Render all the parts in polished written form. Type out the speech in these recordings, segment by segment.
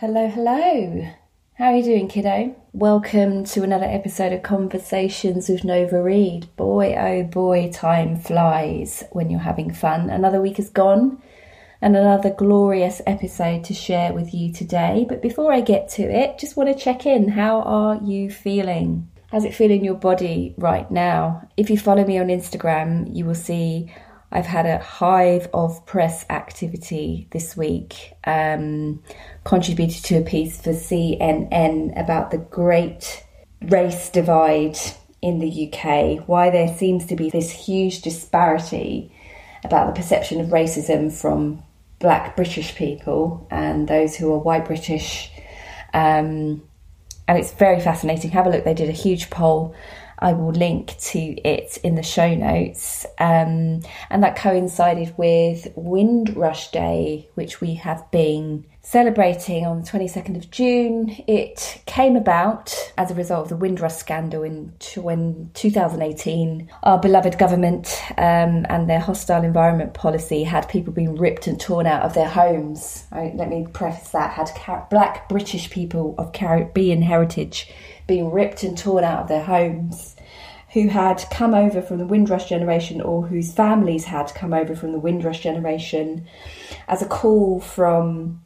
Hello, hello. How are you doing, kiddo? Welcome to another episode of Conversations with Nova Reid. Boy, oh boy, time flies when you're having fun. Another week is gone and another glorious episode to share with you today. But before I get to it, just want to check in. How are you feeling? How's it feel in your body right now? If you follow me on Instagram, you will see I've had a hive of press activity this week, contributed to a piece for CNN about the great race divide in the UK, why there seems to be this huge disparity about the perception of racism from Black British people and those who are white British. And it's very fascinating. Have a look. They did a huge poll. I will link to it in the show notes. And that coincided with Windrush Day, which we have been celebrating on the 22nd of June. It came about as a result of the Windrush scandal in 2018. Our beloved government and their hostile environment policy had people being ripped and torn out of their homes. Let me preface that. Had Black British people of Caribbean heritage being ripped and torn out of their homes, who had come over from the Windrush generation or whose families had come over from the Windrush generation as a call from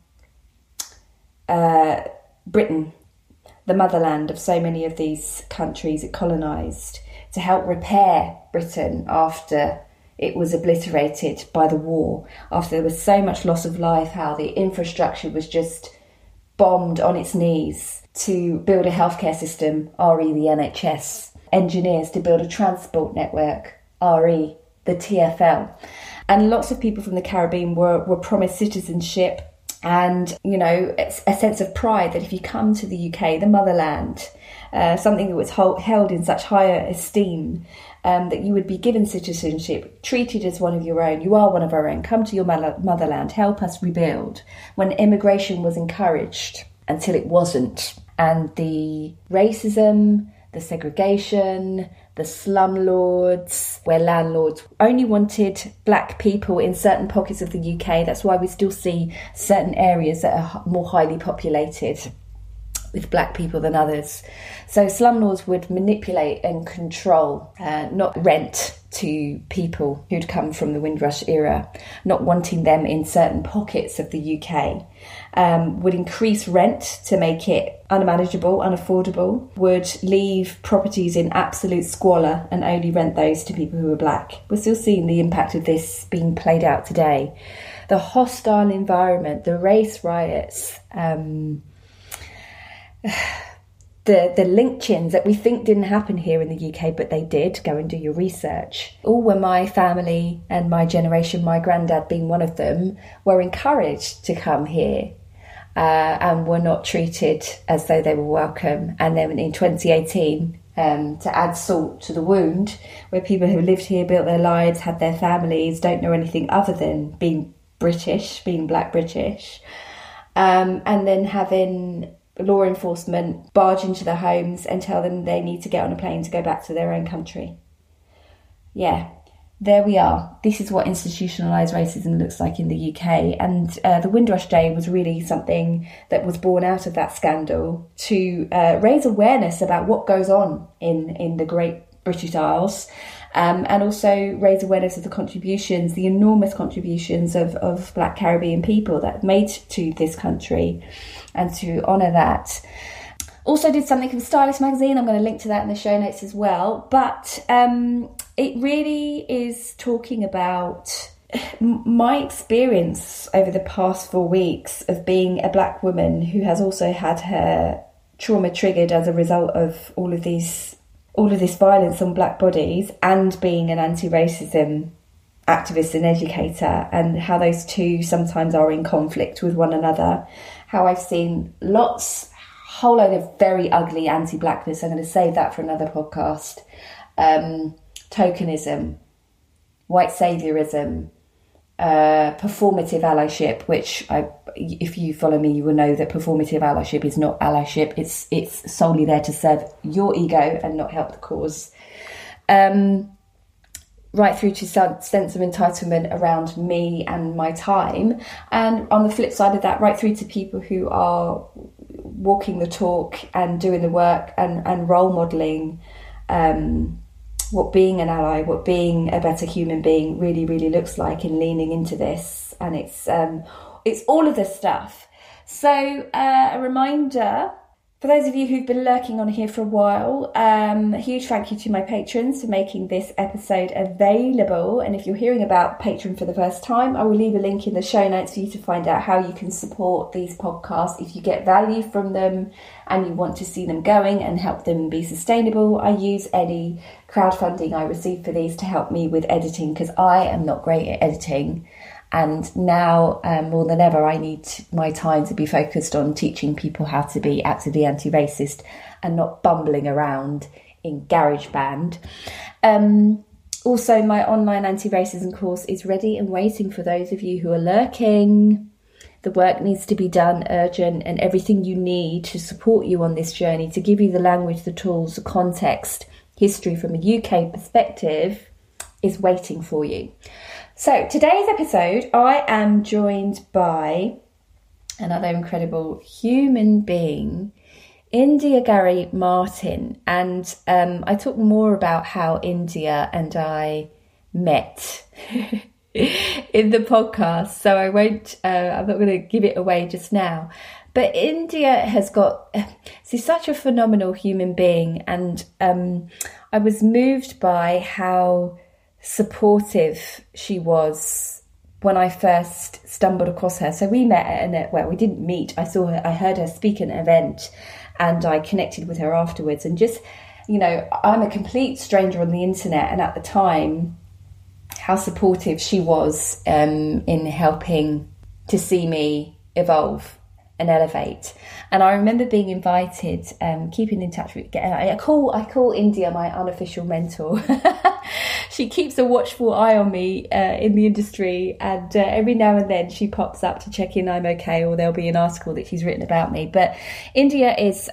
Britain, the motherland of so many of these countries it colonised, to help repair Britain after it was obliterated by the war, after there was so much loss of life, how the infrastructure was just bombed on its knees, to build a healthcare system, RE the NHS, engineers to build a transport network, RE the TfL. And lots of people from the Caribbean were promised citizenship and, you know, a sense of pride that if you come to the UK, the motherland, something that was held in such higher esteem, that you would be given citizenship, treated as one of your own. You are one of our own. Come to your motherland, help us rebuild. When immigration was encouraged, until it wasn't. And the racism, the segregation, the slumlords, where landlords only wanted Black people in certain pockets of the UK. That's why we still see certain areas that are more highly populated with Black people than others. So slumlords would manipulate and control, not rent to people who'd come from the Windrush era, not wanting them in certain pockets of the UK, would increase rent to make it unmanageable, unaffordable, would leave properties in absolute squalor and only rent those to people who are Black. We're still seeing the impact of this being played out today. The hostile environment, the race riots, the lynchings that we think didn't happen here in the UK, but they did. Go and do your research. All were my family and my generation, my granddad being one of them, were encouraged to come here and were not treated as though they were welcome. And then in 2018, to add salt to the wound, where people who lived here, built their lives, had their families, don't know anything other than being British, being Black British, and then having law enforcement barge into their homes and tell them they need to get on a plane to go back to their own country. Yeah, there we are. This is what institutionalised racism looks like in the UK. And the Windrush Day was really something that was born out of that scandal to raise awareness about what goes on in the Great British Isles, and also raise awareness of the contributions, the enormous contributions of Black Caribbean people that made to this country, and to honour that. Also did something for Stylist magazine. I'm going to link to that in the show notes as well. But it really is talking about my experience over the past 4 weeks of being a Black woman who has also had her trauma triggered as a result of all of this violence on Black bodies, and being an anti-racism activist and educator, and how those two sometimes are in conflict with one another. How I've seen whole load of very ugly anti-Blackness. I'm going to save that for another podcast. Tokenism, white saviorism, performative allyship, which if you follow me, you will know that performative allyship is not allyship. It's solely there to serve your ego and not help the cause. right through to sense of entitlement around me and my time. And on the flip side of that, right through to people who are walking the talk and doing the work and role modelling what being an ally, what being a better human being really, really looks like, and leaning into this. And it's all of this stuff. So a reminder, for those of you who've been lurking on here for a while, a huge thank you to my patrons for making this episode available. And if you're hearing about Patreon for the first time, I will leave a link in the show notes for you to find out how you can support these podcasts. If you get value from them and you want to see them going and help them be sustainable, I use any crowdfunding I receive for these to help me with editing, because I am not great at editing. And now, more than ever, I need my time to be focused on teaching people how to be actively anti-racist and not bumbling around in GarageBand. Also, my online anti-racism course is ready and waiting for those of you who are lurking. The work needs to be done urgent, and everything you need to support you on this journey, to give you the language, the tools, the context, history from a UK perspective, is waiting for you. So today's episode, I am joined by another incredible human being, India Gary Martin. And I talk more about how India and I met in the podcast, so I won't, I'm not going to give it away just now. But India has got, she's such a phenomenal human being, and I was moved by how supportive she was when I first stumbled across her. So we met at we didn't meet. I heard her speak at an event, and I connected with her afterwards. And just, I'm a complete stranger on the internet, and at the time, how supportive she was in helping to see me evolve and elevate. And I remember being invited, keeping in touch with, I call India my unofficial mentor. She keeps a watchful eye on me in the industry, and every now and then she pops up to check in I'm okay, or there'll be an article that she's written about me. But India is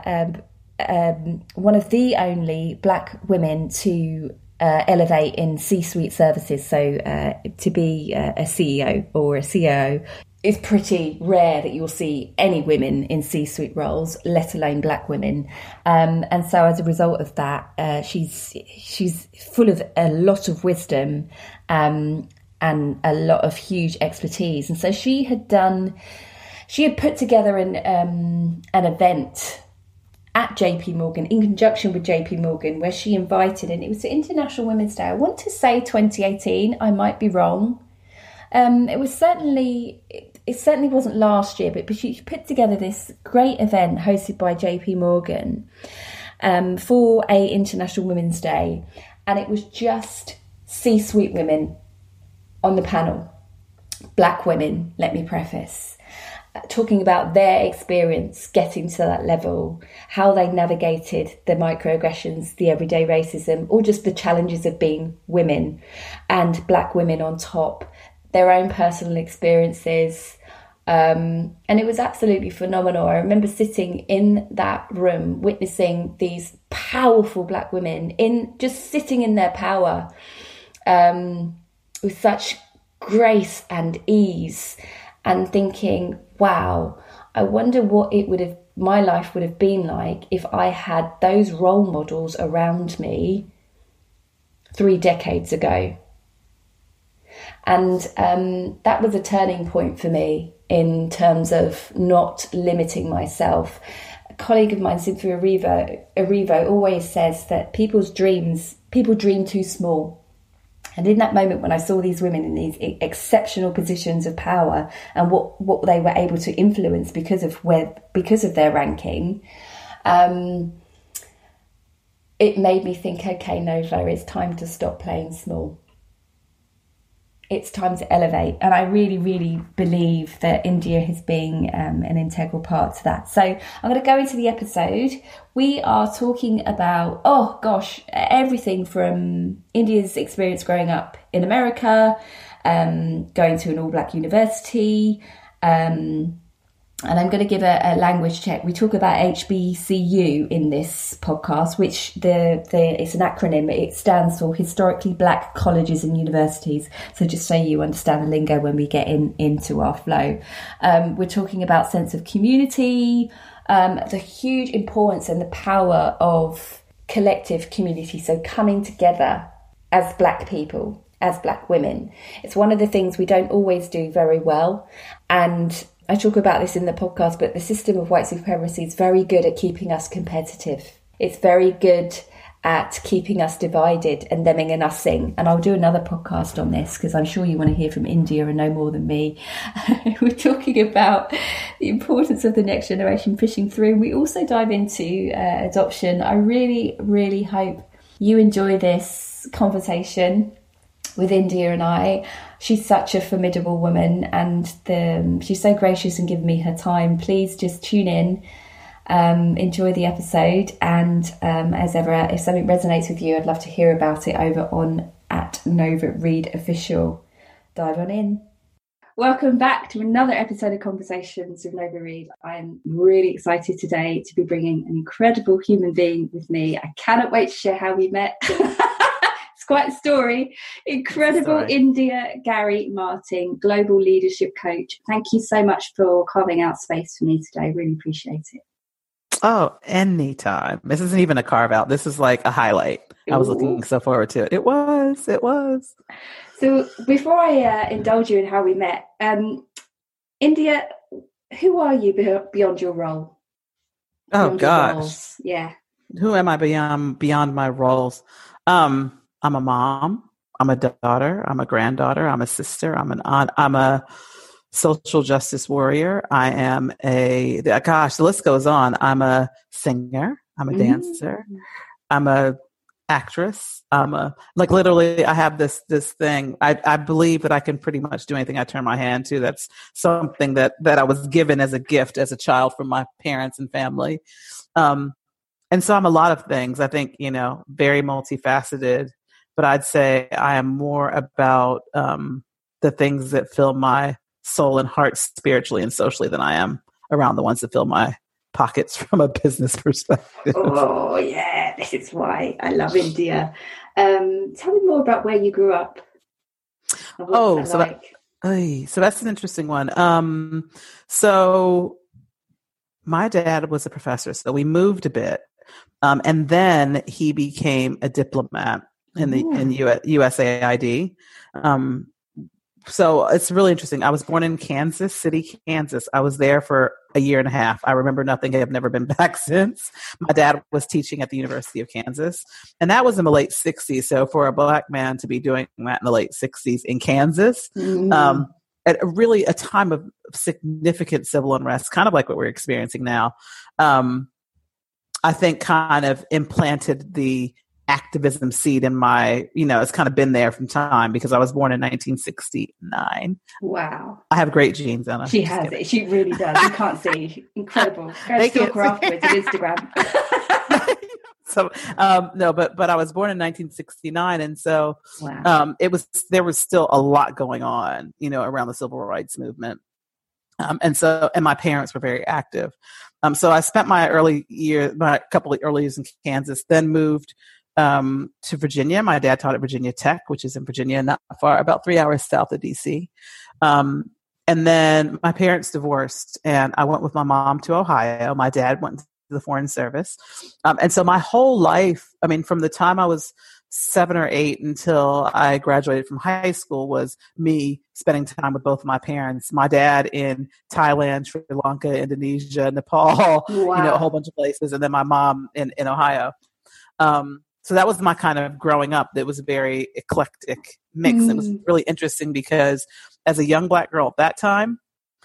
one of the only Black women to elevate in C-suite services. So to be a CEO or a COO, it's pretty rare that you'll see any women in C-suite roles, let alone Black women. And so as a result of that, she's full of a lot of wisdom and a lot of huge expertise. And so she had put together an event at JP Morgan, in conjunction with JP Morgan, where she invited, and it was International Women's Day. I want to say 2018, I might be wrong. It certainly wasn't last year, but she put together this great event hosted by JP Morgan for a International Women's Day. And it was just C-suite women on the panel, Black women, let me preface, talking about their experience getting to that level, how they navigated the microaggressions, the everyday racism, or just the challenges of being women, and Black women on top, their own personal experiences. And it was absolutely phenomenal. I remember sitting in that room, witnessing these powerful Black women just sitting in their power with such grace and ease, and thinking, wow, I wonder what my life would have been like if I had those role models around me 3 decades ago. And that was a turning point for me in terms of not limiting myself. A colleague of mine, Cynthia Erivo, always says that people dream too small. And in that moment, when I saw these women in these exceptional positions of power and what they were able to influence because of their ranking, it made me think, okay, Nova, it's time to stop playing small. It's time to elevate. And I really, really believe that India has been an integral part to that. So I'm going to go into the episode. We are talking about, everything from India's experience growing up in America, going to an all-Black university, And I'm going to give a language check. We talk about HBCU in this podcast, which it's an acronym. It stands for Historically Black Colleges and Universities. So just so you understand the lingo when we get into our flow. We're talking about sense of community, the huge importance and the power of collective community. So coming together as Black people, as Black women. It's one of the things we don't always do very well. And I talk about this in the podcast, but the system of white supremacy is very good at keeping us competitive. It's very good at keeping us divided and theming and using. And I'll do another podcast on this because I'm sure you want to hear from India and know more than me. We're talking about the importance of the next generation pushing through. We also dive into adoption. I really, really hope you enjoy this conversation with India and I. She's such a formidable woman, and she's so gracious in giving me her time. Please just tune in, enjoy the episode, and as ever, if something resonates with you, I'd love to hear about it over on @NovaRead Official. Dive on in. Welcome back to another episode of Conversations with Nova Read. I'm really excited today to be bringing an incredible human being with me. I cannot wait to share how we met. Quite a story. Incredible India Gary Martin, global leadership coach. Thank you so much for carving out space for me today. Really appreciate it. Oh, anytime. This isn't even a carve out. This is like a highlight. Ooh. I was looking so forward to it. It was. So before I indulge you in how we met, India, who are you beyond your role? Beyond gosh. Yeah. Who am I beyond my roles? I'm a mom, I'm a daughter, I'm a granddaughter, I'm a sister, I'm an aunt, I'm a social justice warrior. I am the list goes on. I'm a singer, I'm a dancer, I'm a actress. Literally I have this thing. I believe that I can pretty much do anything I turn my hand to. That's something that I was given as a gift as a child from my parents and family. And so I'm a lot of things. I think, very multifaceted. But I'd say I am more about the things that fill my soul and heart spiritually and socially than I am around the ones that fill my pockets from a business perspective. Oh, yeah. This is why I love India. Tell me more about where you grew up. So that's an interesting one. So my dad was a professor, so we moved a bit. And then he became a diplomat in USAID. So it's really interesting. I was born in Kansas City, Kansas. I was there for a year and a half. I remember nothing. I have never been back since. My dad was teaching at the University of Kansas, and that was in the late 60s. So for a Black man to be doing that in the late 60s in Kansas, at really a time of significant civil unrest, kind of like what we're experiencing now, I think kind of implanted the activism seed in my, it's kind of been there from time because I was born in 1969. Wow. I have great genes, Anna. She has it. She really does. You can't see. Incredible. Go stalk her afterwards on Instagram. So, no, but I was born in 1969. And so, wow. There was still a lot going on, around the civil rights movement. And my parents were very active. So I spent my couple of early years in Kansas, then moved to Virginia. My dad taught at Virginia Tech, which is in Virginia, not far, about 3 hours south of DC. And then my parents divorced, and I went with my mom to Ohio. My dad went to the Foreign Service. And so my whole life, from the time I was 7 or 8 until I graduated from high school, was me spending time with both of my parents. My dad in Thailand, Sri Lanka, Indonesia, Nepal, wow. A whole bunch of places, and then my mom in Ohio. So that was my kind of growing up. It was a very eclectic mix. It was really interesting because as a young Black girl at that time,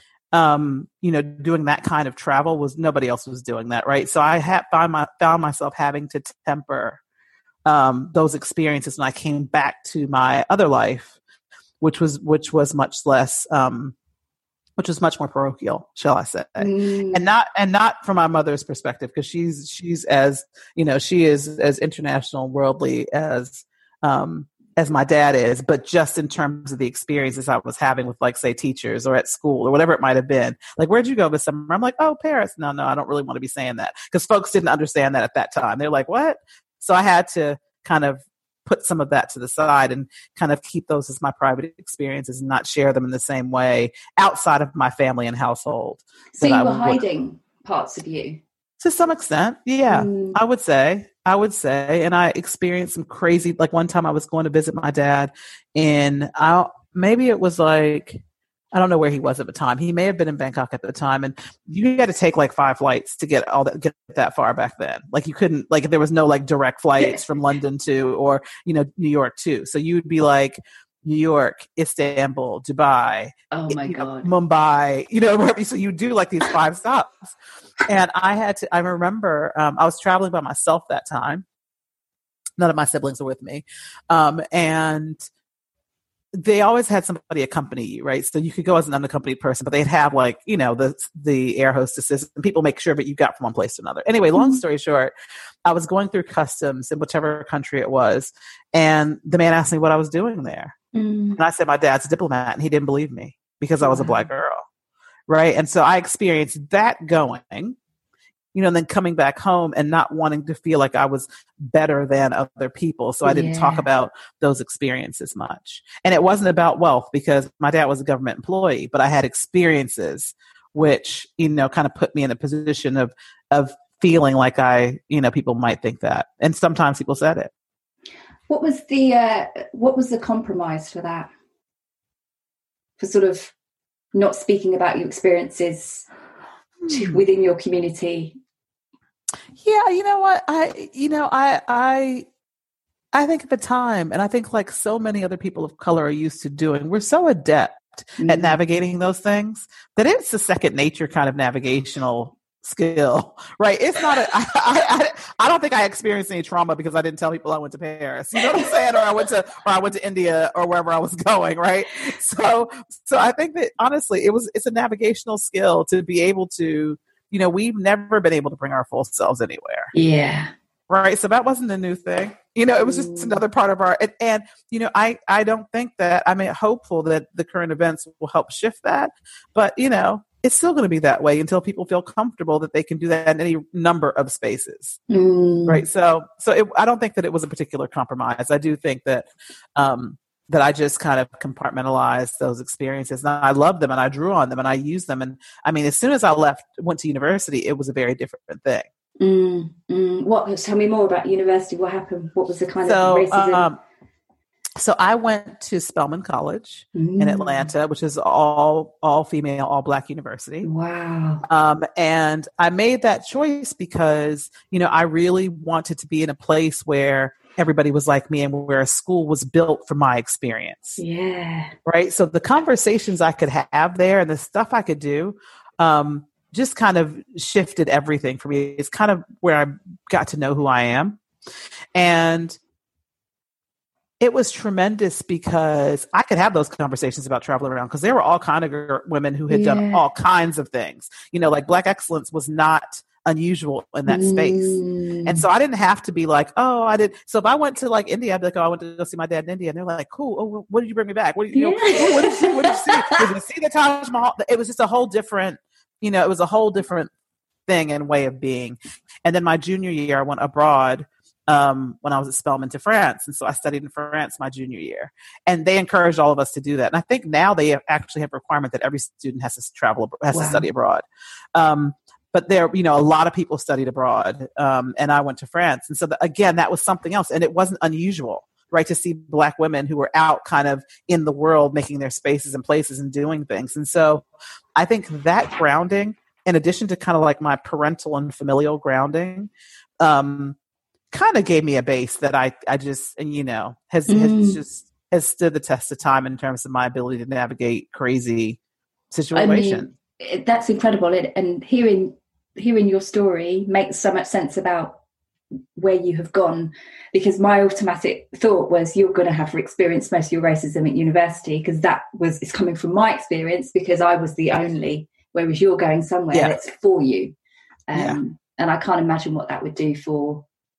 doing that kind of travel nobody else was doing that, right? So I found myself having to temper those experiences when I came back to my other life, which was much less, which was much more parochial, shall I say, and not from my mother's perspective, because she's as she is as international, worldly as as my dad is, but just in terms of the experiences I was having with, like, say, teachers or at school or whatever it might have been. Like, where'd you go this summer? I'm like, oh, Paris. No, I don't really want to be saying that, because folks didn't understand that at that time. They're like, what? So I had to kind of put some of that to the side and kind of keep those as my private experiences and not share them in the same way outside of my family and household. So you were hiding parts of you? To some extent, yeah, I would say. And I experienced some crazy, like one time I was going to visit my dad maybe it was like, I don't know where he was at the time. He may have been in Bangkok at the time. And you had to take like 5 flights to get that far back then. Like you couldn't, like there was no like direct flights from London to, or, New York to. So you would be like, New York, Istanbul, Dubai, God, Mumbai, so you do like these 5 stops. And I remember, I was traveling by myself that time. None of my siblings were with me. And they always had somebody accompany you, right? So you could go as an unaccompanied person, but they'd have like, the air hostesses and people make sure that you got from one place to another. Anyway, long story short, I was going through customs in whichever country it was. And the man asked me what I was doing there. And I said, my dad's a diplomat, and he didn't believe me because I was a Black girl. Right. And so I experienced that going, and then coming back home and not wanting to feel like I was better than other people. So I didn't talk about those experiences much. And it wasn't about wealth, because my dad was a government employee, but I had experiences which, kind of put me in a position of feeling like people might think that. And sometimes people said it. What was the compromise for that? For sort of not speaking about your experiences within your community? Yeah, you know what? I think at the time, and I think like so many other people of color are used to doing, we're so adept at navigating those things that it's a second nature kind of navigational skill, right? It's not I don't think I experienced any trauma because I didn't tell people I went to Paris, you know what I'm saying? Or I went to India or wherever I was going, right? So I think that honestly it's a navigational skill to be able to, we've never been able to bring our full selves anywhere. Yeah. Right. So that wasn't a new thing. It was just another part of our, and I don't think that, hopeful that the current events will help shift that, but it's still going to be that way until people feel comfortable that they can do that in any number of spaces. Right. So I don't think that it was a particular compromise. I do think that, that I just kind of compartmentalized those experiences, and I loved them and I drew on them and I used them. And as soon as I went to university, it was a very different thing. Tell me more about university. What happened? What was the kind of racism? So I went to Spelman College in Atlanta, which is all female, all Black university. Wow. And I made that choice because, I really wanted to be in a place where everybody was like me and where a school was built for my experience. Yeah. Right. So the conversations I could have there and the stuff I could do, just kind of shifted everything for me. It's kind of where I got to know who I am. And it was tremendous because I could have those conversations about traveling around, because there were all kinds of women who had done all kinds of things. Like Black excellence was not unusual in that space. And so I didn't have to be like, oh, I did. So if I went to like India, I'd be like, oh, I went to go see my dad in India. And they're like, cool. Oh, what did you bring me back? What did you see? What did you see? Did you see the Taj Mahal? It was just a whole different, it was a whole different thing and way of being. And then my junior year, I went abroad when I was at Spelman to France. And so I studied in France my junior year. And they encouraged all of us to do that. And I think now they actually have a requirement that every student has to to study abroad. But there, a lot of people studied abroad. And I went to France. And so again, that was something else. And it wasn't unusual, right, to see Black women who were out kind of in the world, making their spaces and places and doing things. And so I think that grounding, in addition to kind of like my parental and familial grounding, kind of gave me a base that I just, has stood the test of time in terms of my ability to navigate crazy situations. That's incredible. And hearing your story makes so much sense about where you have gone, because my automatic thought was you're going to have experienced most of your racism at university, because it's coming from my experience, because I was the only, whereas you're going somewhere that's for you. And I can't imagine what that would do for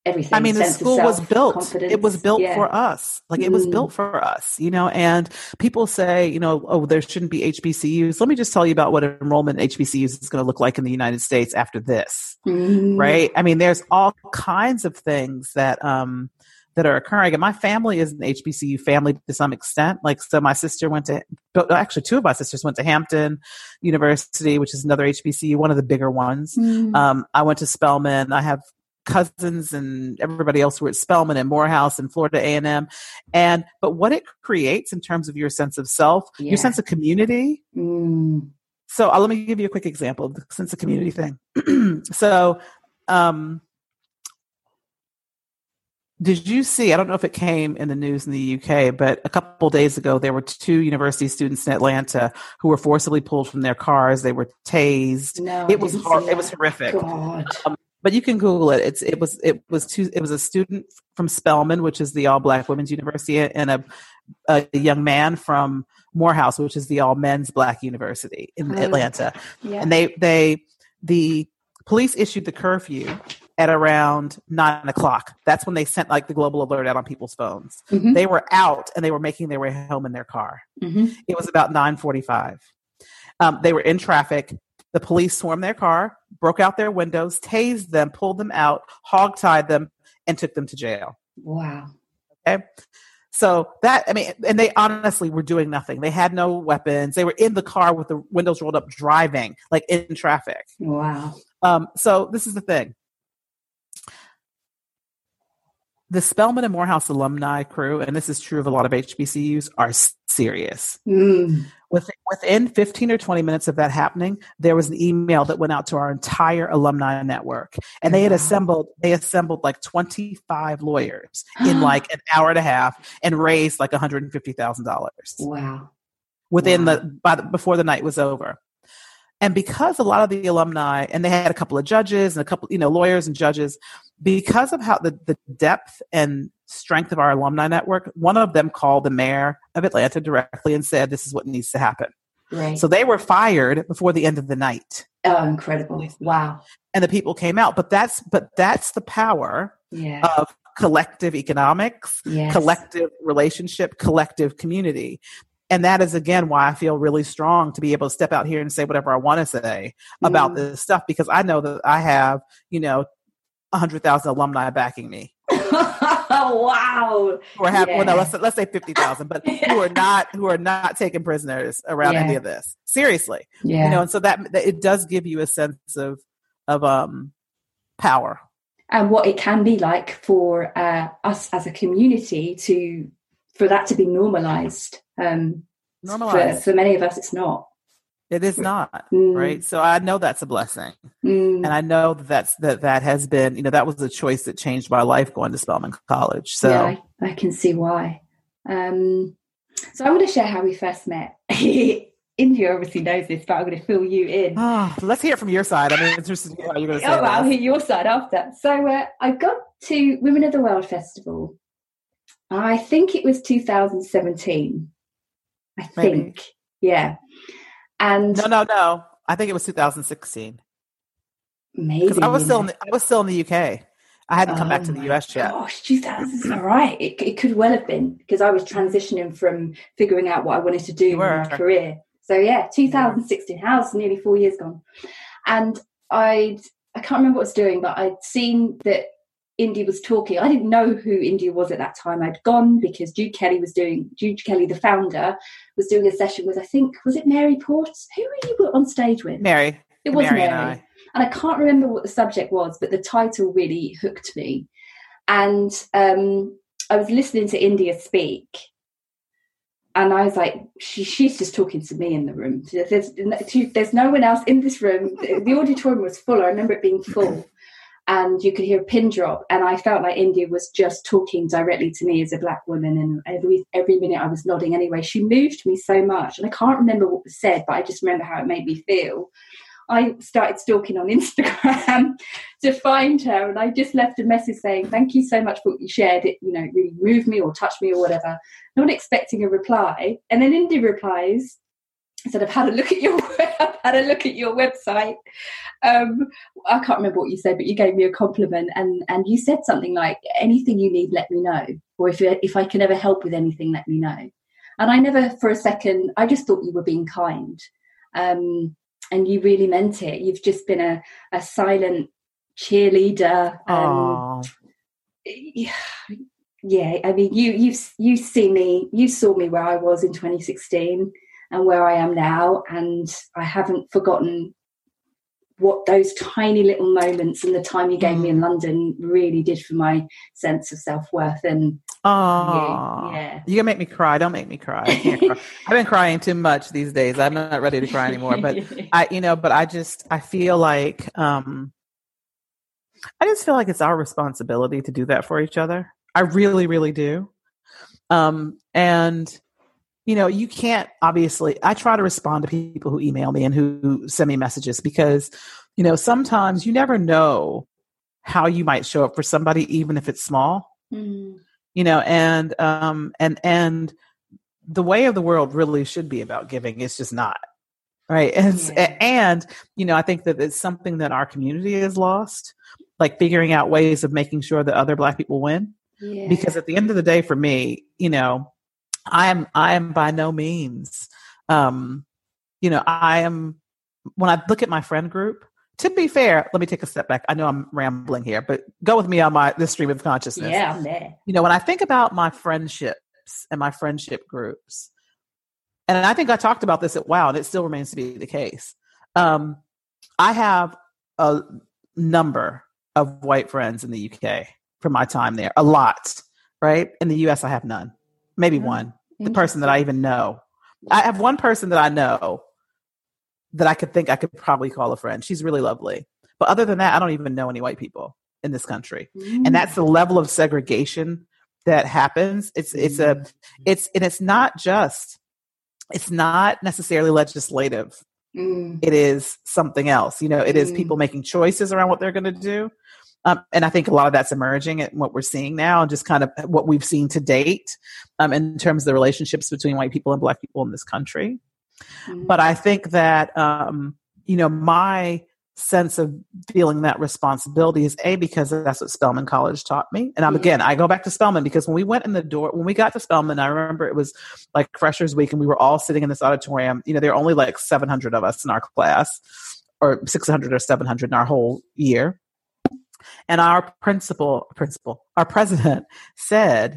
everything. I mean, the sense of school was self, built. confidence. It was built Yeah. for us. Like it was built for us, and people say, oh, there shouldn't be HBCUs. Let me just tell you about what enrollment in HBCUs is going to look like in the United States after this, right? I mean, there's all kinds of things that are occurring. And my family is an HBCU family to some extent. Like, so my sister actually two of my sisters went to Hampton University, which is another HBCU, one of the bigger ones. I went to Spelman. I have cousins and everybody else who are at Spelman and Morehouse and Florida A&M. But what it creates in terms of your sense of self, your sense of community. So let me give you a quick example of the sense of community thing. So, did you see, I don't know if it came in the news in the UK, but a couple of days ago, there were 2 university students in Atlanta who were forcibly pulled from their cars. They were tased. No, it was horrific. God. But you can Google it. It was a student from Spelman, which is the all Black women's university, and a young man from Morehouse, which is the all men's Black university in Atlanta. Yeah. And the police issued the curfew at around 9:00. That's when they sent like the global alert out on people's phones. They were out and they were making their way home in their car. It was about 9:45. They were in traffic. The police swarmed their car, broke out their windows, tased them, pulled them out, hogtied them, and took them to jail. Wow. Okay. So and they honestly were doing nothing. They had no weapons. They were in the car with the windows rolled up, driving, like in traffic. Wow. So this is the thing. The Spelman and Morehouse alumni crew, and this is true of a lot of HBCUs, are serious. Within 15 or 20 minutes of that happening, there was an email that went out to our entire alumni network. And they had assembled like 25 lawyers in like an hour and a half and raised like $150,000. Wow. Before the night was over. And because a lot of the alumni, and they had a couple of judges and a couple, lawyers and judges, because of how the depth and strength of our alumni network, one of them called the mayor of Atlanta directly and said, this is what needs to happen. Right. So they were fired before the end of the night. Oh, incredible. Wow. And the people came out. But that's the power of collective economics, collective relationship, collective community. And that is, again, why I feel really strong to be able to step out here and say whatever I want to say about this stuff, because I know that I have, 100,000 alumni backing me. Wow. Let's say 50,000, but who are not taking prisoners around any of this. Seriously. Yeah. And so that it does give you a sense of power. And what it can be like for us as a community for that to be normalized. For many of us, it's not. It is not, right? So I know that's a blessing. And I know that has been, that was a choice that changed my life going to Spelman College. So yeah, I can see why. So I'm going to share how we first met. India obviously knows this, but I'm going to fill you in. Let's hear it from your side. I'm interested in how you're going to say that. I'll hear your side after. So I got to Women of the World Festival. I think it was 2017. I think. Maybe. Yeah. And no. I think it was 2016. Maybe. Because I was still in the UK. I hadn't come back to the US yet. Gosh, 2000. All right. It could well have been, because I was transitioning from figuring out what I wanted to do in my career. So yeah, 2016. How's nearly 4 years gone? And I can't remember what I was doing, but I'd seen that India was talking. I didn't know who India was at that time. I'd gone because Jude Kelly, the founder, was doing a session with, I think, was it Mary Ports? Who were you on stage with? Mary. It was Mary. And I can't remember what the subject was, but the title really hooked me. And I was listening to India speak, and I was like, she's just talking to me in the room. There's no one else in this room. The auditorium was full. I remember it being full. And you could hear a pin drop, and I felt like India was just talking directly to me as a Black woman, and every minute I was nodding anyway. She moved me so much, and I can't remember what was said, but I just remember how it made me feel. I started stalking on Instagram to find her, and I just left a message saying, thank you so much for what you shared. It, really moved me or touched me or whatever, not expecting a reply. And then India replies, said, I've had a look at your website. I can't remember what you said, but you gave me a compliment, and you said something like, anything you need, let me know, or if I can ever help with anything, let me know. And I never for a second, I just thought you were being kind, and you really meant it. You've just been a silent cheerleader. Yeah, I mean, you saw me where I was in 2016 and where I am now, and I haven't forgotten what those tiny little moments and the time you gave me in London really did for my sense of self-worth. And you're gonna make me cry. Don't make me cry. I can't cry. I've been crying too much these days. I'm not ready to cry anymore. But I feel like I just feel like it's our responsibility to do that for each other. I really, really do. And you can't, obviously, I try to respond to people who email me and who send me messages because, sometimes you never know how you might show up for somebody, even if it's small, and the way of the world really should be about giving. It's just not. Right. And I think that it's something that our community has lost, like figuring out ways of making sure that other Black people win. Yeah. Because at the end of the day, for me, I am by no means, I am, when I look at my friend group, to be fair, let me take a step back. I know I'm rambling here, but go with me on this stream of consciousness. Yeah, I'm there. When I think about my friendships and my friendship groups, and I think I talked about this at WOW, and it still remains to be the case. I have a number of white friends in the UK from my time there, a lot, right? In the US, I have none, maybe one, the person that I even know. I have one person that I know that I could probably call a friend. She's really lovely. But other than that, I don't even know any white people in this country. And that's the level of segregation that happens. It's not necessarily legislative. It is something else. It is people making choices around what they're going to do. And I think a lot of that's emerging at what we're seeing now and just kind of what we've seen to date in terms of the relationships between white people and Black people in this country. But I think that, my sense of feeling that responsibility is because that's what Spelman College taught me. And I go back to Spelman because when we got to Spelman, I remember it was like Freshers Week and we were all sitting in this auditorium. There are only like 700 of us in our class, or 600 or 700 in our whole year. And our our president said,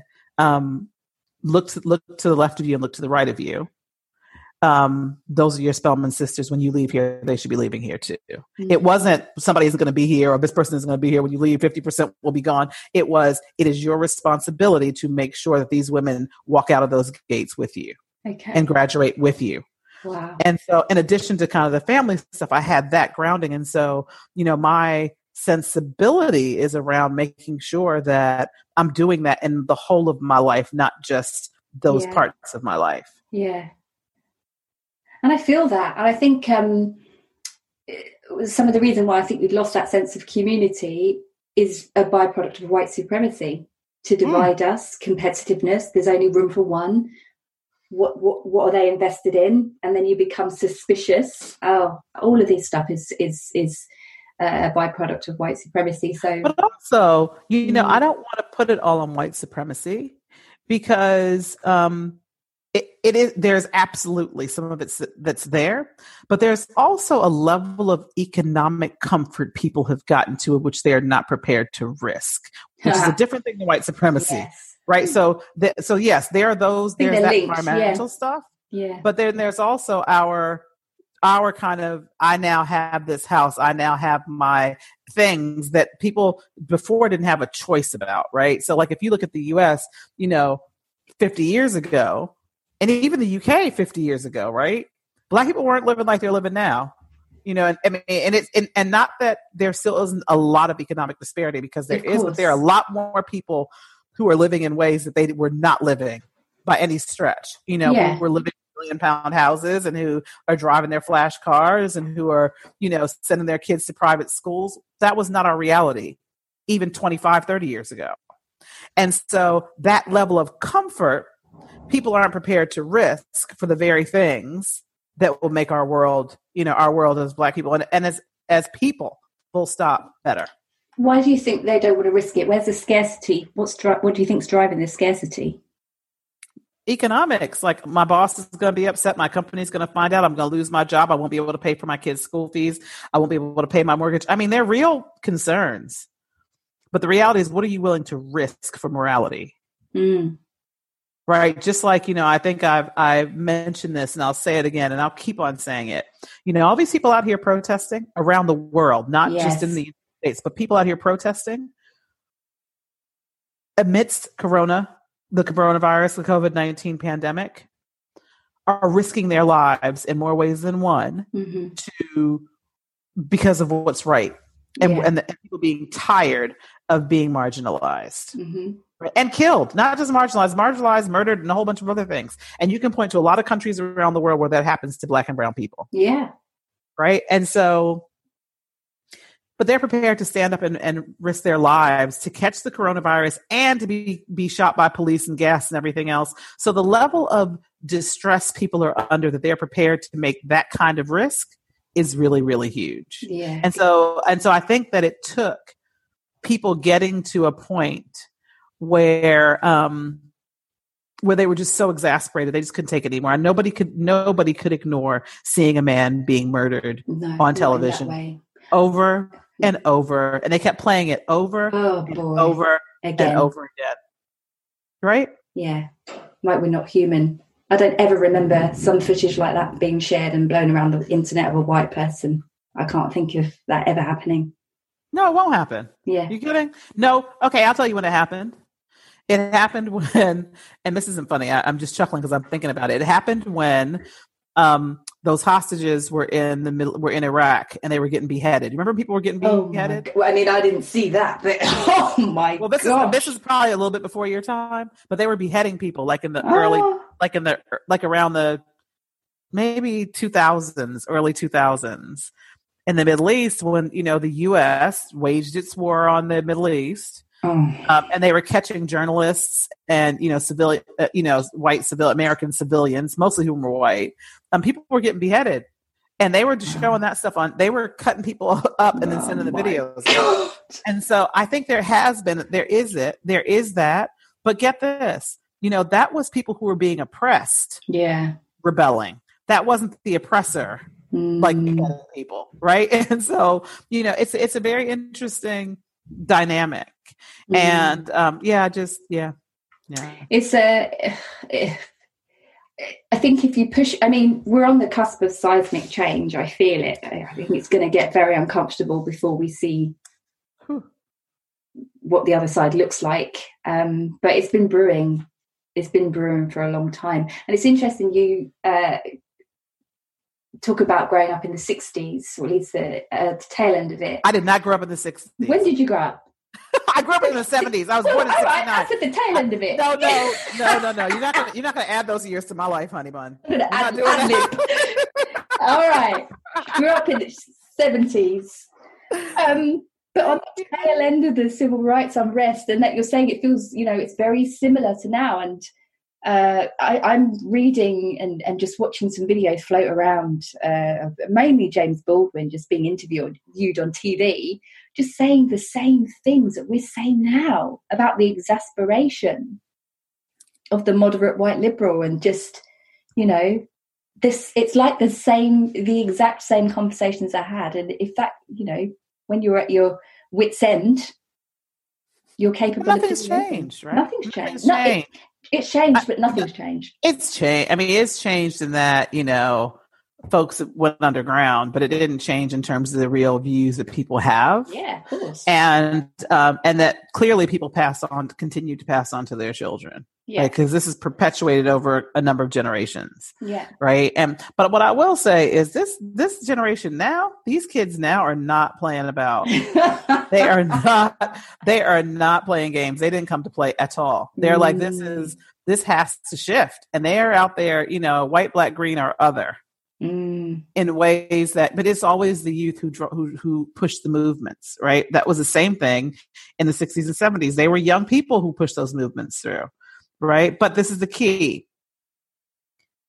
look to the left of you and look to the right of you. Those are your Spelman sisters. When you leave here, they should be leaving here too. It wasn't somebody isn't going to be here or this person isn't going to be here. When you leave, 50% will be gone. It is your responsibility to make sure that these women walk out of those gates with you and graduate with you. Wow. And so in addition to kind of the family stuff, I had that grounding. And so, my sensibility is around making sure that I'm doing that in the whole of my life, not just those parts of my life. Yeah. And I feel that. And I think some of the reason why I think we've lost that sense of community is a byproduct of white supremacy to divide us, competitiveness. There's only room for one. What are they invested in? And then you become suspicious. Oh, all of this stuff is a byproduct of white supremacy. So, but also, I don't want to put it all on white supremacy because it is. There's absolutely some of it that's there, but there's also a level of economic comfort people have gotten to, which they are not prepared to risk, which is a different thing than white supremacy. Yes. Right. So yes, there are those. There's that environmental stuff. Yeah. But then there's also our kind of, I now have this house. I now have my things that people before didn't have a choice about. Right. So like if you look at the US, 50 years ago, and even the UK 50 years ago, right? Black people weren't living like they're living now. And not that there still isn't a lot of economic disparity, because there is, but there are a lot more people who are living in ways that they were not living by any stretch. Who were living in £1 million houses and who are driving their flash cars and who are, sending their kids to private schools. That was not our reality even 25, 30 years ago. And so that level of comfort, people aren't prepared to risk for the very things that will make our world as Black people and as people, full stop, better. Why do you think they don't want to risk it? Where's the scarcity? What do you think's driving the scarcity? Economics. Like, my boss is going to be upset. My company's going to find out. I'm going to lose my job. I won't be able to pay for my kids' school fees. I won't be able to pay my mortgage. I mean, they're real concerns. But the reality is, what are you willing to risk for morality? Right? Just like, I think I've mentioned this, and I'll say it again, and I'll keep on saying it. All these people out here protesting around the world, not just in the United States, but people out here protesting amidst the coronavirus, the COVID-19 pandemic, are risking their lives in more ways than one because of what's right. And people being tired of being marginalized and killed, not just marginalized, murdered, and a whole bunch of other things. And you can point to a lot of countries around the world where that happens to Black and brown people. Yeah. Right. And so, but they're prepared to stand up and risk their lives to catch the coronavirus and to be shot by police and gas and everything else. So the level of distress people are under that they're prepared to make that kind of risk is really, really huge. Yeah. And so I think that it took people getting to a point where they were just so exasperated they just couldn't take it anymore. And nobody could ignore seeing a man being murdered on television over and over, and they kept playing it over and over again. And over again. Right? Yeah. Like we're not human. I don't ever remember some footage like that being shared and blown around the internet of a white person. I can't think of that ever happening. No, it won't happen. Yeah. You kidding? No. Okay, I'll tell you when it happened. It happened when, and this isn't funny, I'm just chuckling because I'm thinking about it. It happened when those hostages were in Iraq and they were getting beheaded. You remember people were getting beheaded? Well, I mean, I didn't see that, but oh my god! Well, this is probably a little bit before your time, but they were beheading people like in the around the maybe 2000s, early 2000s in the Middle East when the U.S. waged its war on the Middle East. And they were catching journalists and, civilian, white American civilians, mostly whom were white. People were getting beheaded, and they were just showing that stuff they were cutting people up and then sending the videos. God. And so I think there is that, but get this, that was people who were being oppressed. Yeah. Rebelling. That wasn't the oppressor, like people. Right. And so, it's a very interesting dynamic. And it's I think if you push, I mean, we're on the cusp of seismic change. I feel it. I think it's going to get very uncomfortable before we see what the other side looks like. But it's been brewing for a long time. And it's interesting you talk about growing up in the 60s, or at least the tail end of it. I did not grow up in the 60s. When did you grow up? I grew up in the 70s. I was born in 69. I said the tail end of it. No. You're not gonna add those years to my life, honey bun. I'm gonna add it. All right. Grew up in the 70s. But on the tail end of the civil rights unrest, and that you're saying it feels, it's very similar to now. And I'm reading and just watching some videos float around, mainly James Baldwin just being interviewed on TV, just saying the same things that we're saying now about the exasperation of the moderate white liberal, and just, this, it's like the exact same conversations I had. And if that, when you're at your wit's end, you're capable of... Nothing's changed, right? Nothing's changed. It's changed, but nothing's changed. It's changed. I mean, it's changed in that, folks went underground, but it didn't change in terms of the real views that people have. Yeah, of course. And that clearly people continue to pass on to their children. Yeah. Right? Because this is perpetuated over a number of generations. Yeah. Right. But what I will say is this generation now, these kids now are not playing about. They are not playing games. They didn't come to play at all. They're like, this has to shift. And they are out there, white, black, green, or other. In ways but it's always the youth who push the movements, right? That was the same thing in the 60s and 70s. They were young people who pushed those movements through, right? But this is the key.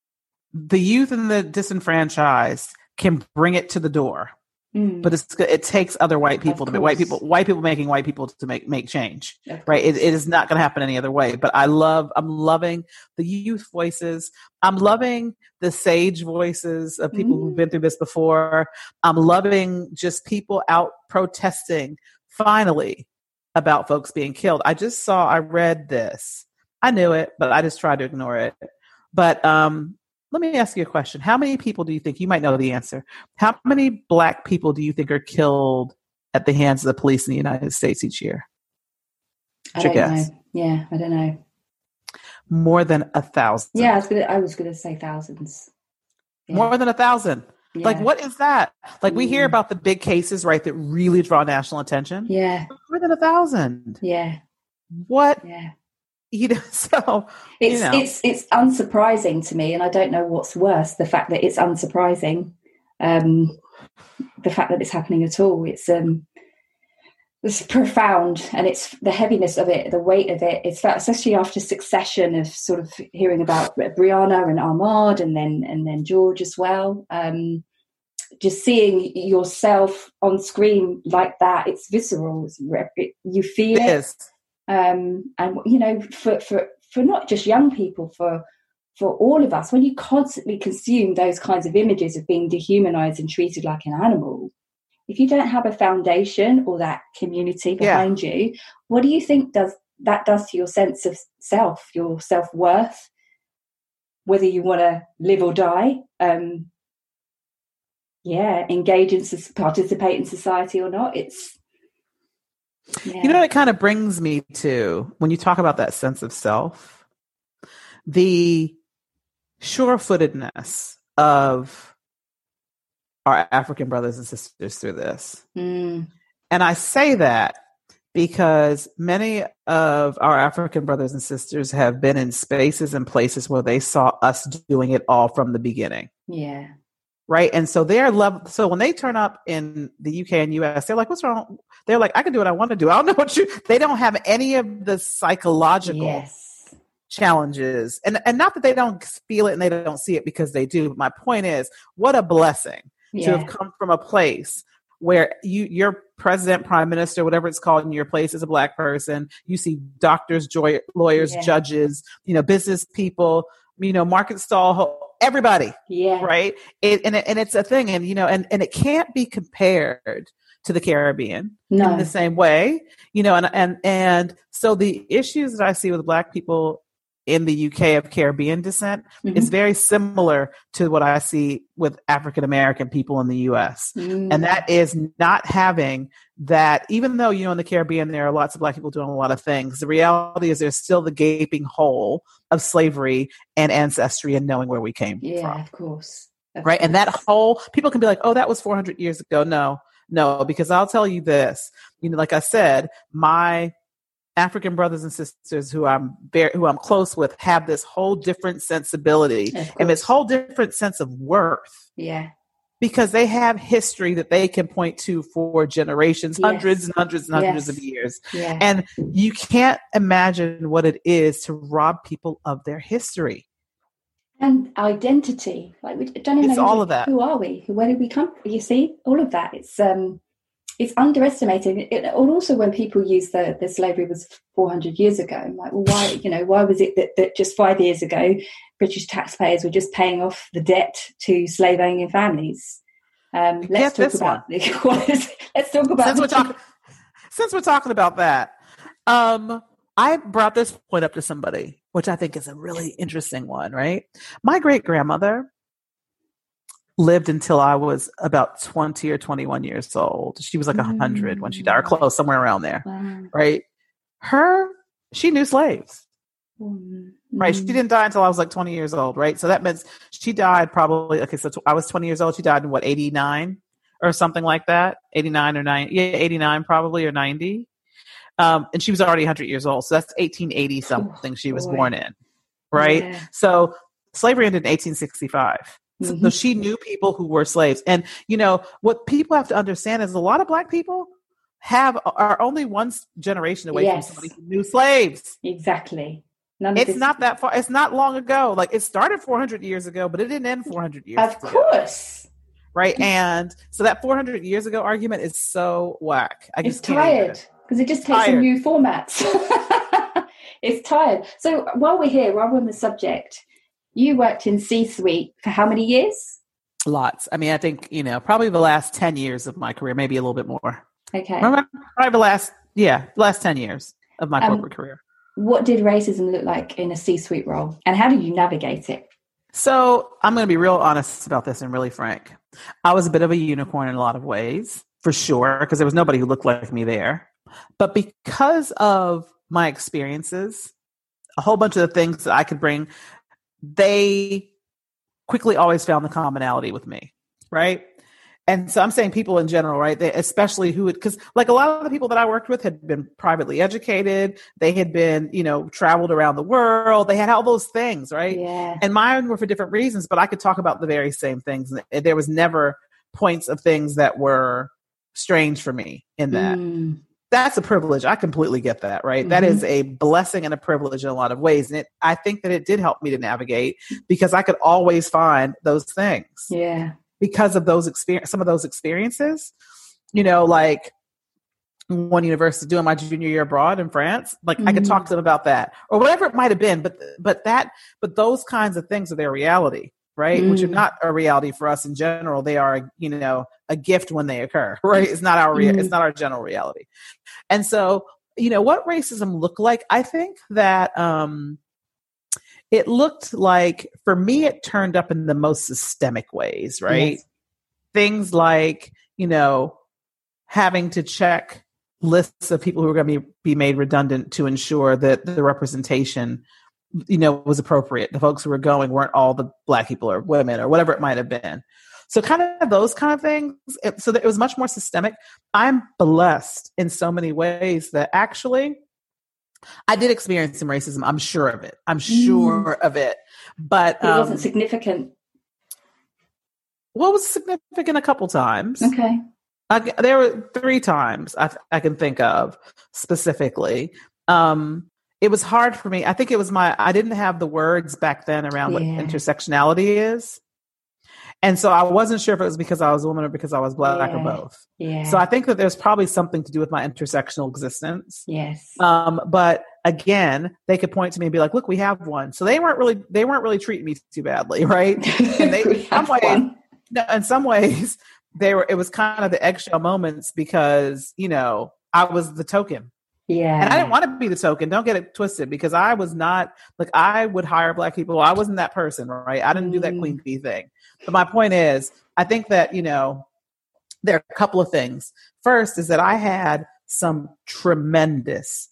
the youth and the disenfranchised can bring it to the door. But it takes other white people to make white people making white people to make change, right? It is not going to happen any other way. But I'm loving the youth voices. I'm loving the sage voices of people who've been through this before. I'm loving just people out protesting finally about folks being killed. I read this. I knew it, but I just tried to ignore it. But let me ask you a question. How many people do you think, you might know the answer, how many Black people do you think are killed at the hands of the police in the United States each year? I don't know. Yeah, I don't know. More than 1,000. Yeah, I was gonna say thousands. Yeah. More than 1,000. Yeah. Like, what is that? Like, we hear about the big cases, right, that really draw national attention. Yeah. More than 1,000. Yeah. What? Yeah. So it's unsurprising to me, and I don't know what's worse, the fact that it's unsurprising, the fact that it's happening at all. It's profound, and it's the heaviness of it, the weight of it. It's that, especially after succession of sort of hearing about Breonna and Ahmaud, and then George as well. Just seeing yourself on screen like that, it's visceral. You feel it. And for not just young people, for all of us, when you constantly consume those kinds of images of being dehumanized and treated like an animal, if you don't have a foundation or that community behind you, what do you think that does to your sense of self, your self-worth, whether you want to live or die, engage and participate in society or not? It kind of brings me to, when you talk about that sense of self, the sure-footedness of our African brothers and sisters through this. And I say that because many of our African brothers and sisters have been in spaces and places where they saw us doing it all from the beginning. Yeah. Right. And so so when they turn up in the UK and US, they're like, what's wrong? They're like, I can do what I want to do. I don't know they don't have any of the psychological challenges. And not that they don't feel it and they don't see it, because they do. But my point is, what a blessing to have come from a place where your president, prime minister, whatever it's called in your place, is a Black person. You see doctors, lawyers, judges, business people, market stall, everybody. Yeah. Right. And it's a thing. And, and it can't be compared to the Caribbean in the same way, and so the issues that I see with Black people in the UK of Caribbean descent is very similar to what I see with African American people in the US. And that is not having that, even though, in the Caribbean, there are lots of Black people doing a lot of things. The reality is there's still the gaping hole of slavery and ancestry and knowing where we came from. Yeah, of course. Right. And that whole, people can be like, oh, that was 400 years ago. No, because I'll tell you this, like I said, my African brothers and sisters who I'm close with have this whole different sensibility and this whole different sense of worth. Yeah. Because they have history that they can point to for generations, hundreds and hundreds and hundreds of years. Yeah. And you can't imagine what it is to rob people of their history. And identity. Like, we don't even know all of that. Who are we? Where did we come from? You see, all of that. It's underestimated. And also when people use the slavery was 400 years ago, I'm like, well, why was it that just 5 years ago, British taxpayers were just paying off the debt to slave owning families? Let's talk about since we're talking about that. I brought this point up to somebody, which I think is a really interesting one, right? My great-grandmother lived until I was about 20 or 21 years old. She was like 100 when she died, or close, somewhere around there, right? She knew slaves, right? She didn't die until I was like 20 years old, right? So that means she died probably, so I was 20 years old. She died in 89 or something like that, 89 or 90, 89 probably, or 90. And she was already 100 years old. So that's 1880 something she was born in, right? Yeah. So slavery ended in 1865. So she knew people who were slaves. And, what people have to understand is a lot of Black people are only one generation away from somebody who knew slaves. Exactly. It's not that far. It's not long ago. Like, it started 400 years ago, but it didn't end 400 years ago. Of course. Right. And so that 400 years ago argument is so whack. It's tired because it just takes on new formats. It's tired. So while we're here, while we're on the subject, you worked in C-suite for how many years? Lots. I mean, I think, probably the last 10 years of my career, maybe a little bit more. Okay. Probably the last 10 years of my corporate career. What did racism look like in a C-suite role, and how did you navigate it? So I'm going to be real honest about this and really frank. I was a bit of a unicorn in a lot of ways, for sure, because there was nobody who looked like me there. But because of my experiences, a whole bunch of the things that I could bring, they quickly always found the commonality with me, right? And so I'm saying people in general, right? They, especially because like a lot of the people that I worked with had been privately educated. They had been, traveled around the world. They had all those things, right? Yeah. And mine were for different reasons, but I could talk about the very same things. And there was never points of things that were strange for me in that. That's a privilege. I completely get that, right? Mm-hmm. That is a blessing and a privilege in a lot of ways. And I think that it did help me to navigate because I could always find those things. Yeah. Because of some of those experiences, like one university doing my junior year abroad in France, like I could talk to them about that or whatever it might have been. But those kinds of things are their reality, right? Which are not a reality for us in general. They are, a gift when they occur, right? It's not it's not our general reality. And so, what racism looked like, I think that, it looked like, for me, it turned up in the most systemic ways, right? Yes. Things like, having to check lists of people who are going to be made redundant to ensure that the representation, was appropriate. The folks who were going weren't all the Black people or women or whatever it might have been. So kind of those kind of things. So that it was much more systemic. I'm blessed in so many ways that actually I did experience some racism. I'm sure of it. But it wasn't significant. Well, it was significant a couple times. Okay. There were 3 times I can think of specifically. It was hard for me. I think it was I didn't have the words back then around what intersectionality is. And so I wasn't sure if it was because I was a woman or because I was Black or both. Yeah. So I think that there's probably something to do with my intersectional existence. Yes. But again, they could point to me and be like, "Look, we have one." So they weren't really treating me too badly, right? And in some ways, it was kind of the eggshell moments because I was the token. Yeah. And I didn't want to be the token. Don't get it twisted, because I was not like, I would hire Black people. I wasn't that person, right? I didn't do that Queen Bee thing. But my point is, I think that, there are a couple of things. First is that I had some tremendous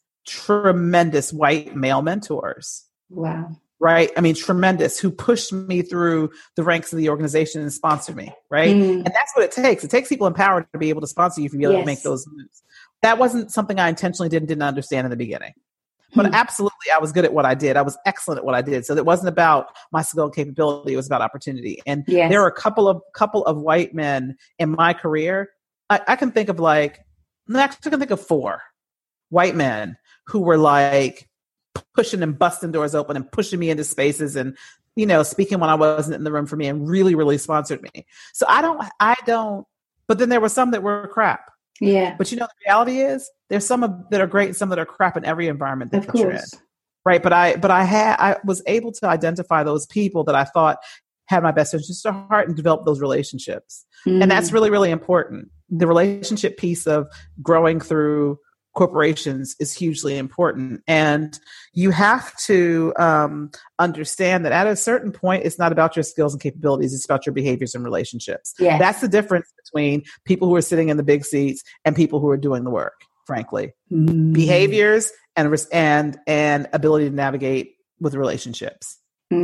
white male mentors. Wow. Right? I mean, tremendous, who pushed me through the ranks of the organization and sponsored me, right? And that's what it takes. It takes people empowered to be able to sponsor you, to be able to make those moves. That wasn't something I intentionally didn't understand in the beginning. But absolutely, I was good at what I did. I was excellent at what I did. So it wasn't about my skill and capability. It was about opportunity. And there were a couple of white men in my career. I can think of I can think of 4 white men who were like pushing and busting doors open and pushing me into spaces and, speaking when I wasn't in the room for me and really, really sponsored me. So I don't, but then there were some that were crap. Yeah. But the reality is there's some that are great and some that are crap in every environment that you're in. Right. But I was able to identify those people that I thought had my best interest at heart and develop those relationships. And that's really, really important. The relationship piece of growing through corporations is hugely important. And you have to understand that at a certain point, it's not about your skills and capabilities. It's about your behaviors and relationships. Yes. That's the difference between people who are sitting in the big seats and people who are doing the work, frankly. Behaviors and ability to navigate with relationships.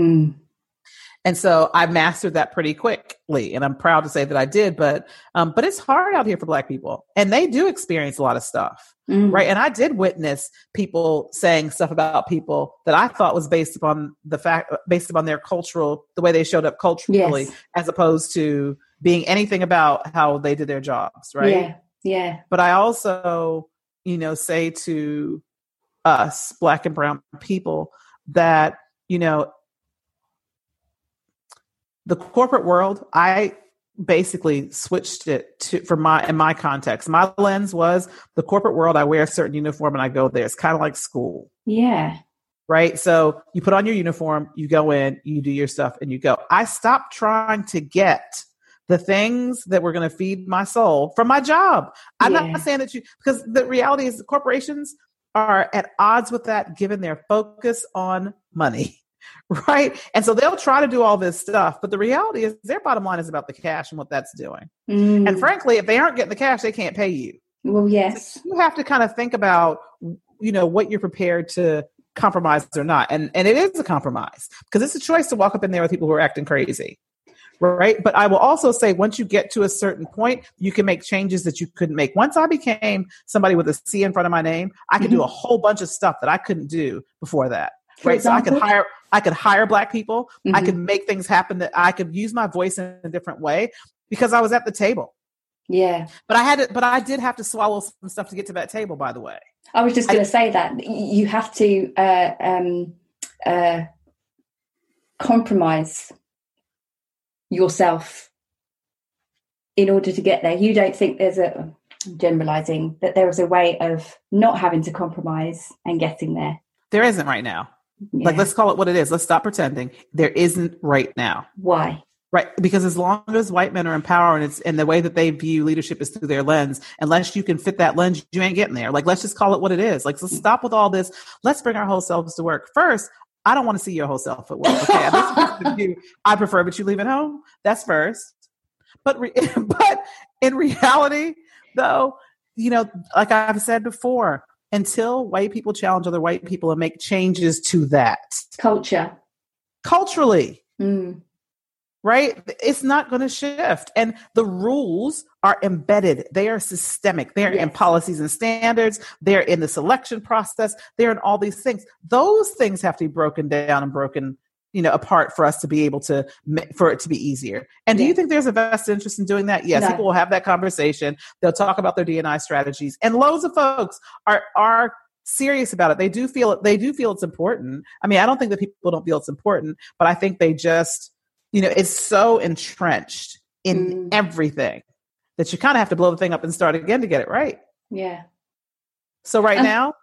And so I mastered that pretty quickly, and I'm proud to say that I did. But it's hard out here for Black people, and they do experience a lot of stuff, right? And I did witness people saying stuff about people that I thought was based upon their cultural, the way they showed up culturally, as opposed to being anything about how they did their jobs, right? Yeah, yeah. But I also, say to us, Black and brown people, that, the corporate world, I basically switched it to, in my context. My lens was the corporate world. I wear a certain uniform and I go there. It's kind of like school. Yeah. Right. So you put on your uniform, you go in, you do your stuff and you go. I stopped trying to get the things that were going to feed my soul from my job. I'm not saying that because the reality is corporations are at odds with that, given their focus on money. Right. And so they'll try to do all this stuff. But the reality is their bottom line is about the cash and what that's doing. And frankly, if they aren't getting the cash, they can't pay you. Well, yes. So you have to kind of think about, what you're prepared to compromise or not. And it is a compromise because it's a choice to walk up in there with people who are acting crazy. Right. But I will also say once you get to a certain point, you can make changes that you couldn't make. Once I became somebody with a C in front of my name, I could do a whole bunch of stuff that I couldn't do before that. Right. So I could hire Black people. I could make things happen, that I could use my voice in a different way because I was at the table. Yeah. But I did have to swallow some stuff to get to that table, by the way. I was just going to say that you have to compromise yourself in order to get there. You don't think I'm generalizing, that there is a way of not having to compromise and getting there? There isn't right now. Yeah. Like, let's call it what it is. Let's stop pretending. There isn't right now. Why? Right. Because as long as white men are in power and the way that they view leadership is through their lens, unless you can fit that lens, you ain't getting there. Like, let's just call it what it is. Like, let's stop with all this. Let's bring our whole selves to work. First, I don't want to see your whole self at work. Okay. I prefer, but you leave it home. That's first. But in reality, though, like I've said before, until white people challenge other white people and make changes to that culturally, right? It's not going to shift. And the rules are embedded. They are systemic. They're in policies and standards. They're in the selection process. They're in all these things. Those things have to be broken down and broken, apart for us to be able to, for it to be easier. And do you think there's a vested interest in doing that? Yes. No. People will have that conversation. They'll talk about their D&I strategies, and loads of folks are serious about it. They do feel it's important. I mean, I don't think that people don't feel it's important, but I think they just, it's so entrenched in everything that you kind of have to blow the thing up and start again to get it right. Yeah. So now,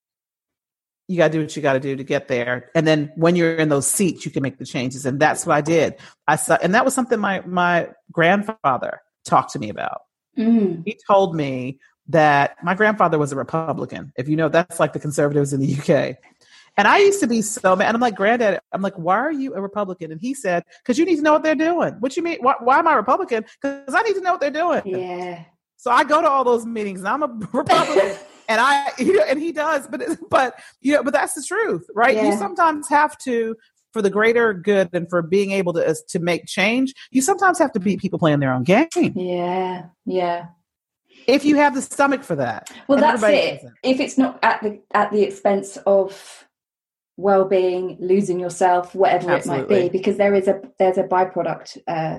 you got to do what you got to do to get there. And then when you're in those seats, you can make the changes. And that's what I did. And that was something my grandfather talked to me about. He told me that my grandfather was a Republican. If that's like the conservatives in the UK. And I used to be so mad. And I'm like, Granddad, why are you a Republican? And he said, because you need to know what they're doing. What you mean? Why am I Republican? Because I need to know what they're doing. Yeah. So I go to all those meetings and I'm a Republican. And and he does, but that's the truth, right? Yeah. You sometimes have to, for the greater good and for being able to make change, you sometimes have to beat people playing their own game. Yeah. Yeah. If you have the stomach for that. Well, that's it. Doesn't. If it's not at the expense of well-being, losing yourself, whatever Absolutely. It might be, because there's a byproduct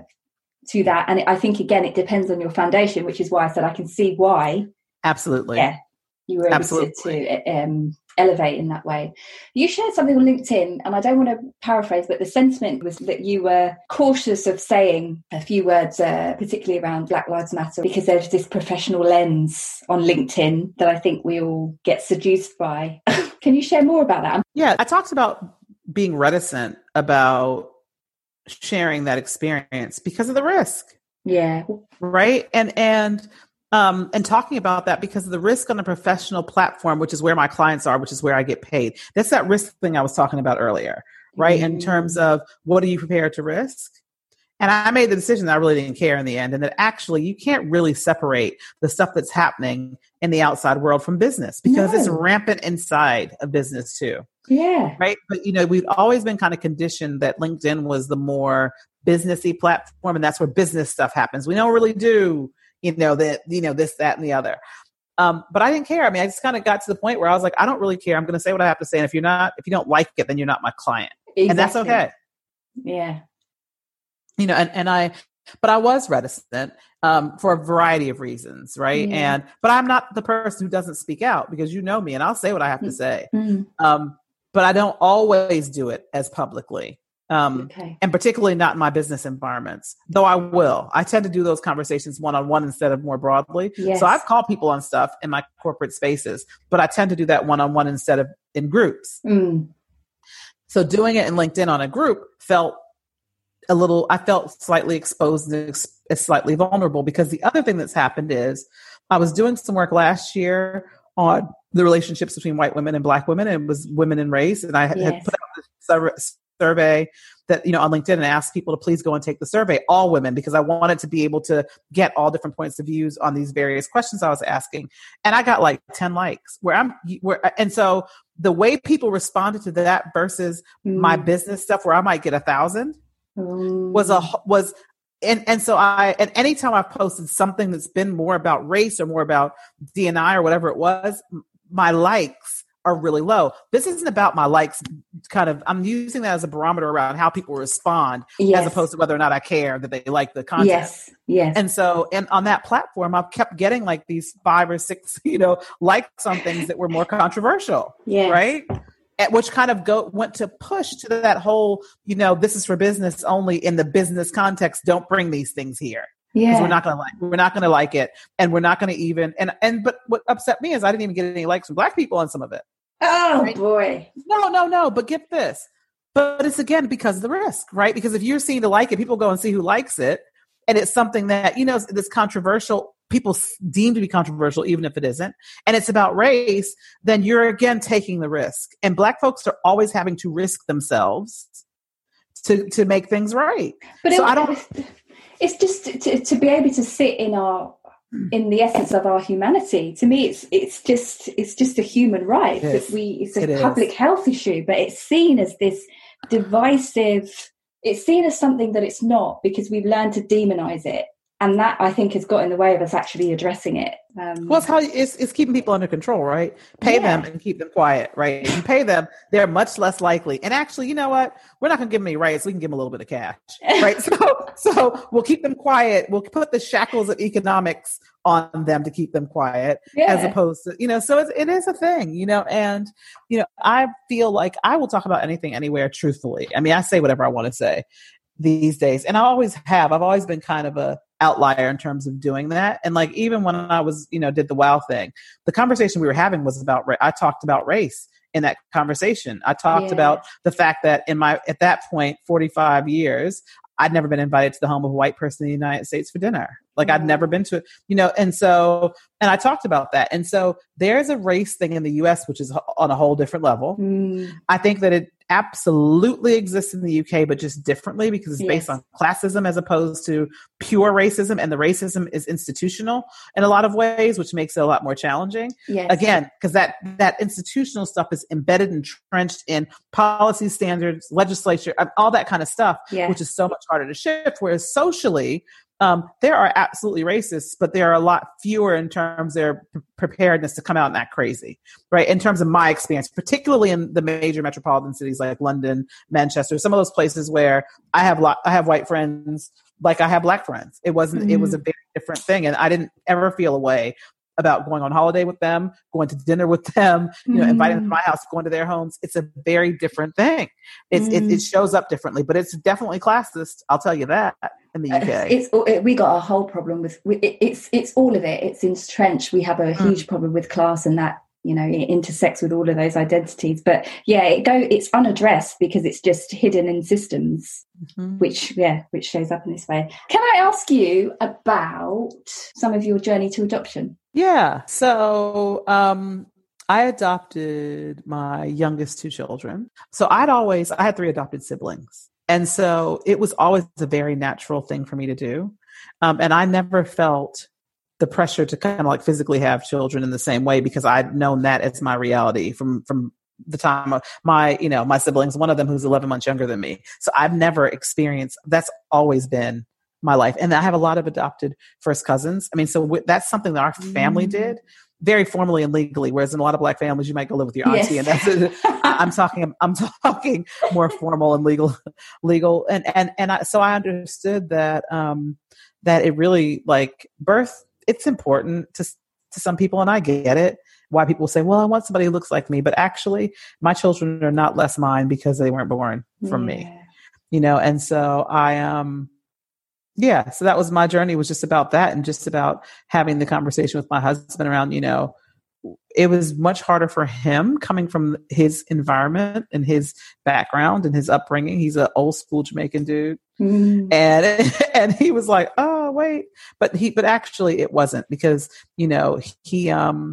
to that. And I think, again, it depends on your foundation, which is why I said I can see why. Absolutely. Yeah. You were able to elevate in that way. You shared something on LinkedIn, and I don't want to paraphrase, but the sentiment was that you were cautious of saying a few words, particularly around Black Lives Matter, because there's this professional lens on LinkedIn that I think we all get seduced by. Can you share more about that? Yeah, I talked about being reticent about sharing that experience because of the risk. Yeah. Right. And talking about that because of the risk on a professional platform, which is where my clients are, which is where I get paid. That's that risk thing I was talking about earlier, right? In terms of what are you prepared to risk? And I made the decision that I really didn't care in the end. And that actually you can't really separate the stuff that's happening in the outside world from business because it's rampant inside of business too. Yeah. Right. But, we've always been kind of conditioned that LinkedIn was the more businessy platform, and that's where business stuff happens. We don't really do this, that, and the other. But I didn't care. I mean, I just kind of got to the point where I was like, I don't really care. I'm going to say what I have to say. And if you don't like it, then you're not my client. Exactly. And that's okay. Yeah. But I was reticent, for a variety of reasons. Right. Yeah. But I'm not the person who doesn't speak out because you know me and I'll say what I have to say. but I don't always do it as publicly. Okay. And particularly not in my business environments, though I will. I tend to do those conversations one-on-one instead of more broadly. Yes. So I've called people on stuff in my corporate spaces, but I tend to do that one-on-one instead of in groups. So doing it in LinkedIn on a group I felt slightly exposed and slightly vulnerable, because the other thing that's happened is I was doing some work last year on the relationships between white women and Black women, and it was women in race. And I had put out this survey that, on LinkedIn, and asked people to please go and take the survey, all women, because I wanted to be able to get all different points of views on these various questions I was asking. And I got like 10 likes and so the way people responded to that versus my business stuff where I might get 1,000 and anytime I've posted something that's been more about race or more about D&I or whatever it was, my likes are really low. This isn't about my likes. I'm using that as a barometer around how people respond, as opposed to whether or not I care that they like the content. Yes. And so, and on that platform, I've kept getting like these 5 or 6, likes on things that were more controversial. Right. Which kind of went to push to that whole, this is for business only in the business context. Don't bring these things here. Because we're not going to like it. And we're not going to even, but what upset me is I didn't even get any likes from Black people on some of it. Oh, right? Boy. No. But get this. But it's again, because of the risk, right? Because if you're seen to like it, people go and see who likes it. And it's something that, that's controversial. People deem to be controversial, even if it isn't. And it's about race, then you're again taking the risk. And Black folks are always having to risk themselves to make things right. But it's just to be able to sit in the essence of our humanity. To me, it's just a human right that it's a public health issue, but it's seen as this divisive. It's seen as something that it's not, because we've learned to demonize it, and that, I think, has got in the way of us actually addressing it. Well, it's keeping people under control, right? Pay them and keep them quiet, right? If you pay them, they're much less likely. And actually, you know what? We're not going to give them any rights. We can give them a little bit of cash, right? So we'll keep them quiet. We'll put the shackles of economics on them to keep them quiet, as opposed to, so it is a thing, and, I feel like I will talk about anything, anywhere, truthfully. I mean, I say whatever I want to say these days. And I always have. I've always been kind of a outlier in terms of doing that. And like, even when I was, did the WOW thing, the conversation we were having was about, I talked about race in that conversation. I talked about the fact that at that point, 45 years, I'd never been invited to the home of a white person in the United States for dinner. Like I'd never been to it, and I talked about that. And so there's a race thing in the US, which is on a whole different level. I think that it absolutely exists in the UK, but just differently, because it's based on classism as opposed to pure racism. And the racism is institutional in a lot of ways, which makes it a lot more challenging. Again, because that institutional stuff is embedded and entrenched in policy standards, legislature, all that kind of stuff, which is so much harder to shift. Whereas socially, there are absolutely racists, but there are a lot fewer in terms of their preparedness to come out and act crazy, right? In terms of my experience, particularly in the major metropolitan cities like London, Manchester, some of those places where I have white friends, like I have Black friends. It was a very different thing. And I didn't ever feel a way about going on holiday with them, going to dinner with them, inviting them to my house, going to their homes. It's a very different thing. It shows up differently, but it's definitely classist. I'll tell you that. In the UK, we got a whole problem with it's all of it. It's entrenched. We have a huge problem with class, and that it intersects with all of those identities. But it's unaddressed because it's just hidden in systems, which shows up in this way. Can I ask you about some of your journey to adoption? Yeah. So I adopted my youngest 2 children. So I had 3 adopted siblings. And so it was always a very natural thing for me to do. And I never felt the pressure to kind of like physically have children in the same way, because I'd known that as my reality from the time of my siblings, one of them who's 11 months younger than me. So I've never experienced, that's always been my life. And I have a lot of adopted first cousins. I mean, so that's something that our family did very formally and legally, whereas in a lot of Black families, you might go live with your auntie, and that's it. I'm talking more formal and legal. So I understood that, that it really, like, birth, it's important to some people, and I get it, why people say, well, I want somebody who looks like me. But actually, my children are not less mine because they weren't born from me, and so so that was my journey, was just about that, and just about having the conversation with my husband around, it was much harder for him coming from his environment and his background and his upbringing. He's an old school Jamaican dude. And he was like, oh, wait, but actually it wasn't, because, he,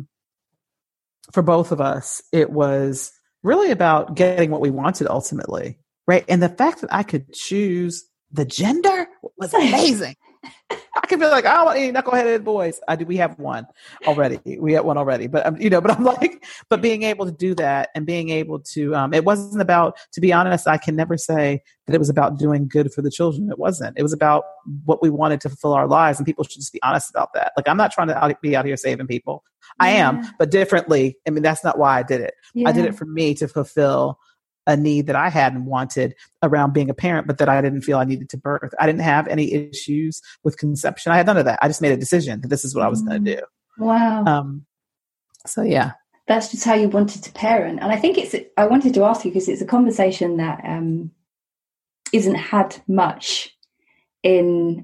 for both of us, it was really about getting what we wanted ultimately. Right. And the fact that I could choose the gender was amazing. I can be like, I want any knuckleheaded boys. We have one already. We had one already, but but I'm like, but being able to do that and being able to, it wasn't about, to be honest, I can never say that it was about doing good for the children. It wasn't. It was about what we wanted to fulfill our lives, and people should just be honest about that. Like, I'm not trying to be out here saving people. I am, but differently. I mean, that's not why I did it. I did it for me to fulfill a need that I hadn't wanted around being a parent, but that I didn't feel I needed to birth. I didn't have any issues with conception. I had none of that. I just made a decision that this is what I was going to do. Wow. So yeah, that's just how you wanted to parent. And I think I wanted to ask you, because it's a conversation that isn't had much in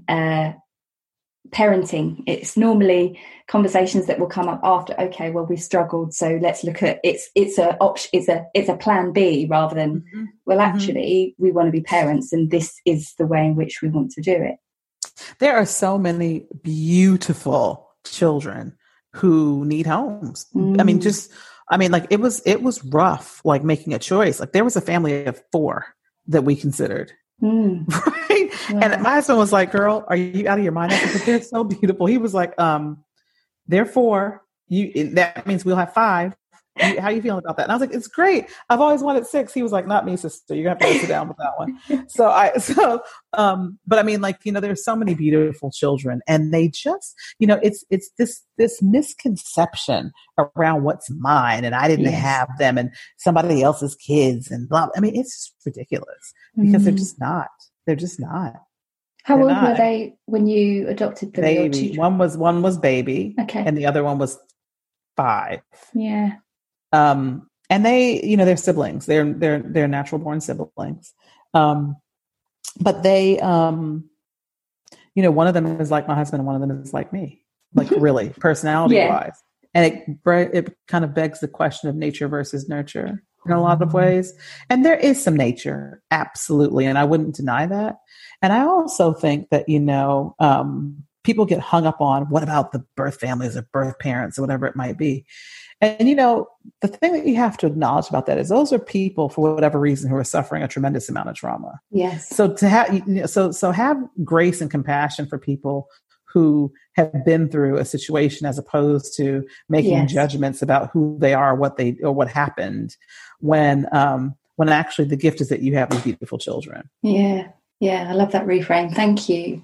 parenting. It's normally conversations that will come up after, okay, well, we've struggled, so let's look at it's a plan B, rather than well, actually we want to be parents and this is the way in which we want to do it. There are so many beautiful children who need homes. I mean, like it was rough, like making a choice. Like, there was a family of 4 that we considered. Right. Wow. And my husband was like, girl, are you out of your mind? I said, they're so beautiful. He was like, therefore that means we'll have 5. How are you feeling about that? And I was like, it's great. I've always wanted 6. He was like, not me, sister. You're gonna have to sit down with that one. But I mean, like, there's so many beautiful children, and they just, it's this misconception around what's mine, and I didn't have them, and somebody else's kids, and blah. I mean, it's just ridiculous, because they're just not. They're just not. How old were they when you adopted them? Baby. One was baby. Okay. And the other one was 5. Yeah. And they, they're siblings. They're natural born siblings. But they, one of them is like my husband, and one of them is like me, like really personality wise. And it kind of begs the question of nature versus nurture in a lot of ways. And there is some nature, absolutely. And I wouldn't deny that. And I also think that, people get hung up on, what about the birth families or birth parents or whatever it might be. And, the thing that you have to acknowledge about that is those are people, for whatever reason, who are suffering a tremendous amount of trauma. Yes. So to have, so have grace and compassion for people who have been through a situation, as opposed to making judgments about who they are, or what happened, when actually the gift is that you have these beautiful children. Yeah. Yeah. I love that reframe. Thank you.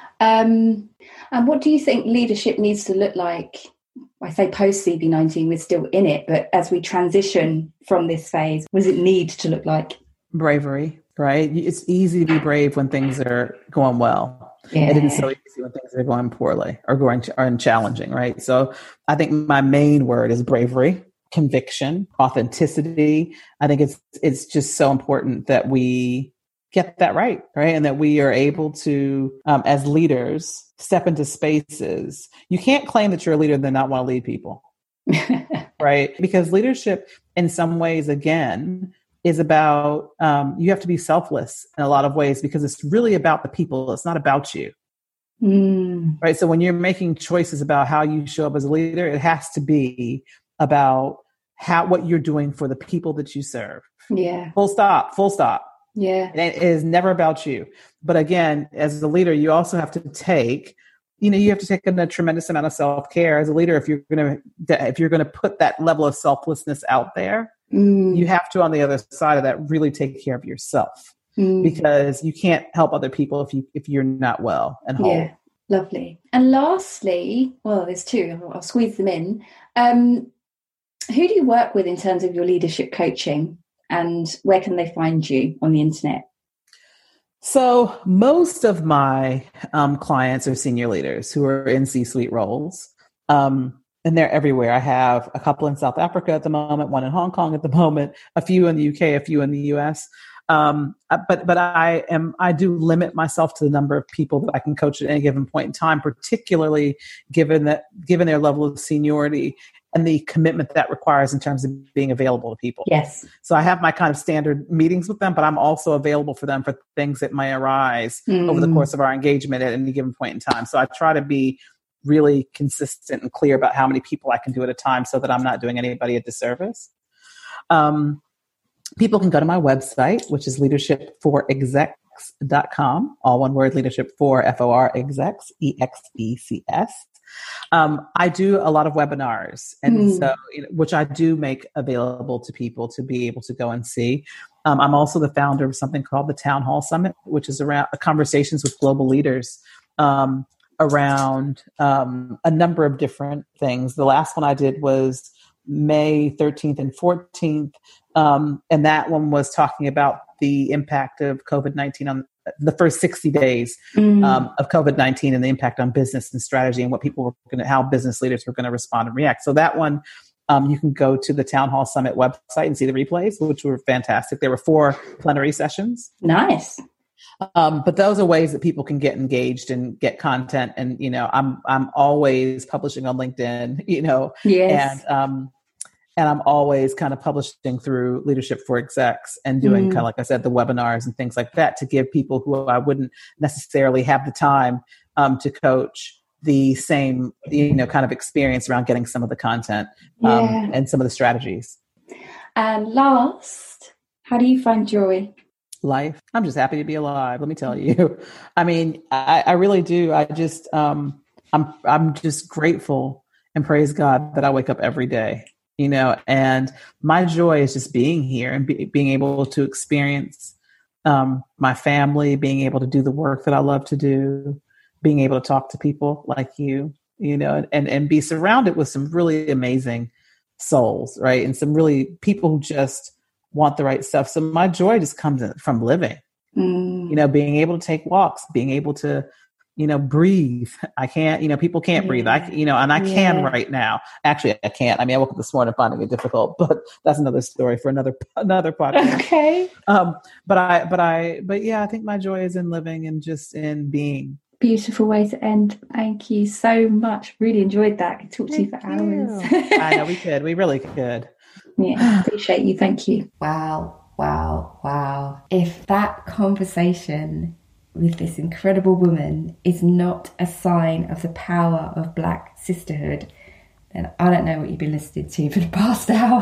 And what do you think leadership needs to look like? I say post CB19, we're still in it, but as we transition from this phase, what does it need to look like? Bravery, right? It's easy to be brave when things are going well. Yeah. It isn't so easy when things are going poorly or are challenging, right? So I think my main word is bravery, conviction, authenticity. I think it's just so important that we get that right? And that we are able to, as leaders, step into spaces. You can't claim that you're a leader and then not want to lead people, right? Because leadership, in some ways, again, is about, you have to be selfless in a lot of ways, because it's really about the people. It's not about you. Right? So when you're making choices about how you show up as a leader, it has to be about what you're doing for the people that you serve. Yeah. Full stop. Yeah. It is never about you. But again, as a leader, you also have to take, a tremendous amount of self-care as a leader. If you're going to put that level of selflessness out there, you have to, on the other side of that, really take care of yourself, because you can't help other people if you're not well and whole. Yeah. Lovely. And lastly, well, there's 2, I'll squeeze them in. Who do you work with in terms of your leadership coaching? And where can they find you on the internet? So most of my clients are senior leaders who are in C-suite roles. And they're everywhere. I have a couple in South Africa at the moment, one in Hong Kong at the moment, a few in the UK, a few in the US. But I do limit myself to the number of people that I can coach at any given point in time, particularly given their level of seniority and the commitment that requires in terms of being available to people. Yes. So I have my kind of standard meetings with them, but I'm also available for them for things that may arise over the course of our engagement at any given point in time. So I try to be really consistent and clear about how many people I can do at a time so that I'm not doing anybody a disservice. People can go to my website, which is leadership4execs.com, all one word, leadership for FOR execs, EXECS. I do a lot of webinars, and so, which I do make available to people to be able to go and see. I'm also the founder of something called the Town Hall Summit, which is around conversations with global leaders around a number of different things. The last one I did was May 13th and 14th. And that one was talking about the impact of COVID-19 on the first 60 days of COVID-19 and the impact on business and strategy and what people were how business leaders were going to respond and react. So that one, you can go to the Town Hall Summit website and see the replays, which were fantastic. There were 4 plenary sessions. Nice. But those are ways that people can get engaged and get content. And, I'm always publishing on LinkedIn, Yes. And I'm always kind of publishing through Leadership for Execs and doing kind of, like I said, the webinars and things like that to give people who I wouldn't necessarily have the time to coach the same, kind of experience around getting some of the content and some of the strategies. And last, how do you find joy? Life. I'm just happy to be alive. Let me tell you. I mean, I really do. I just, I'm just grateful and praise God that I wake up every day. And my joy is just being here and being able to experience my family, being able to do the work that I love to do, being able to talk to people like you, and be surrounded with some really amazing souls, right? And some really people who just want the right stuff. So my joy just comes from living, being able to take walks, being able to breathe. I can't, people can't breathe. I can right now. Actually, I can't. I mean, I woke up this morning finding it difficult, but that's another story for another podcast. Okay. But yeah, I think my joy is in living and just in being. Beautiful way to end. Thank you so much. Really enjoyed that. I could talk to you for hours. I know we could. We really could. Yeah, appreciate you. Thank you. Wow. If that conversation with this incredible woman is not a sign of the power of Black sisterhood, then I don't know what you've been listening to for the past hour.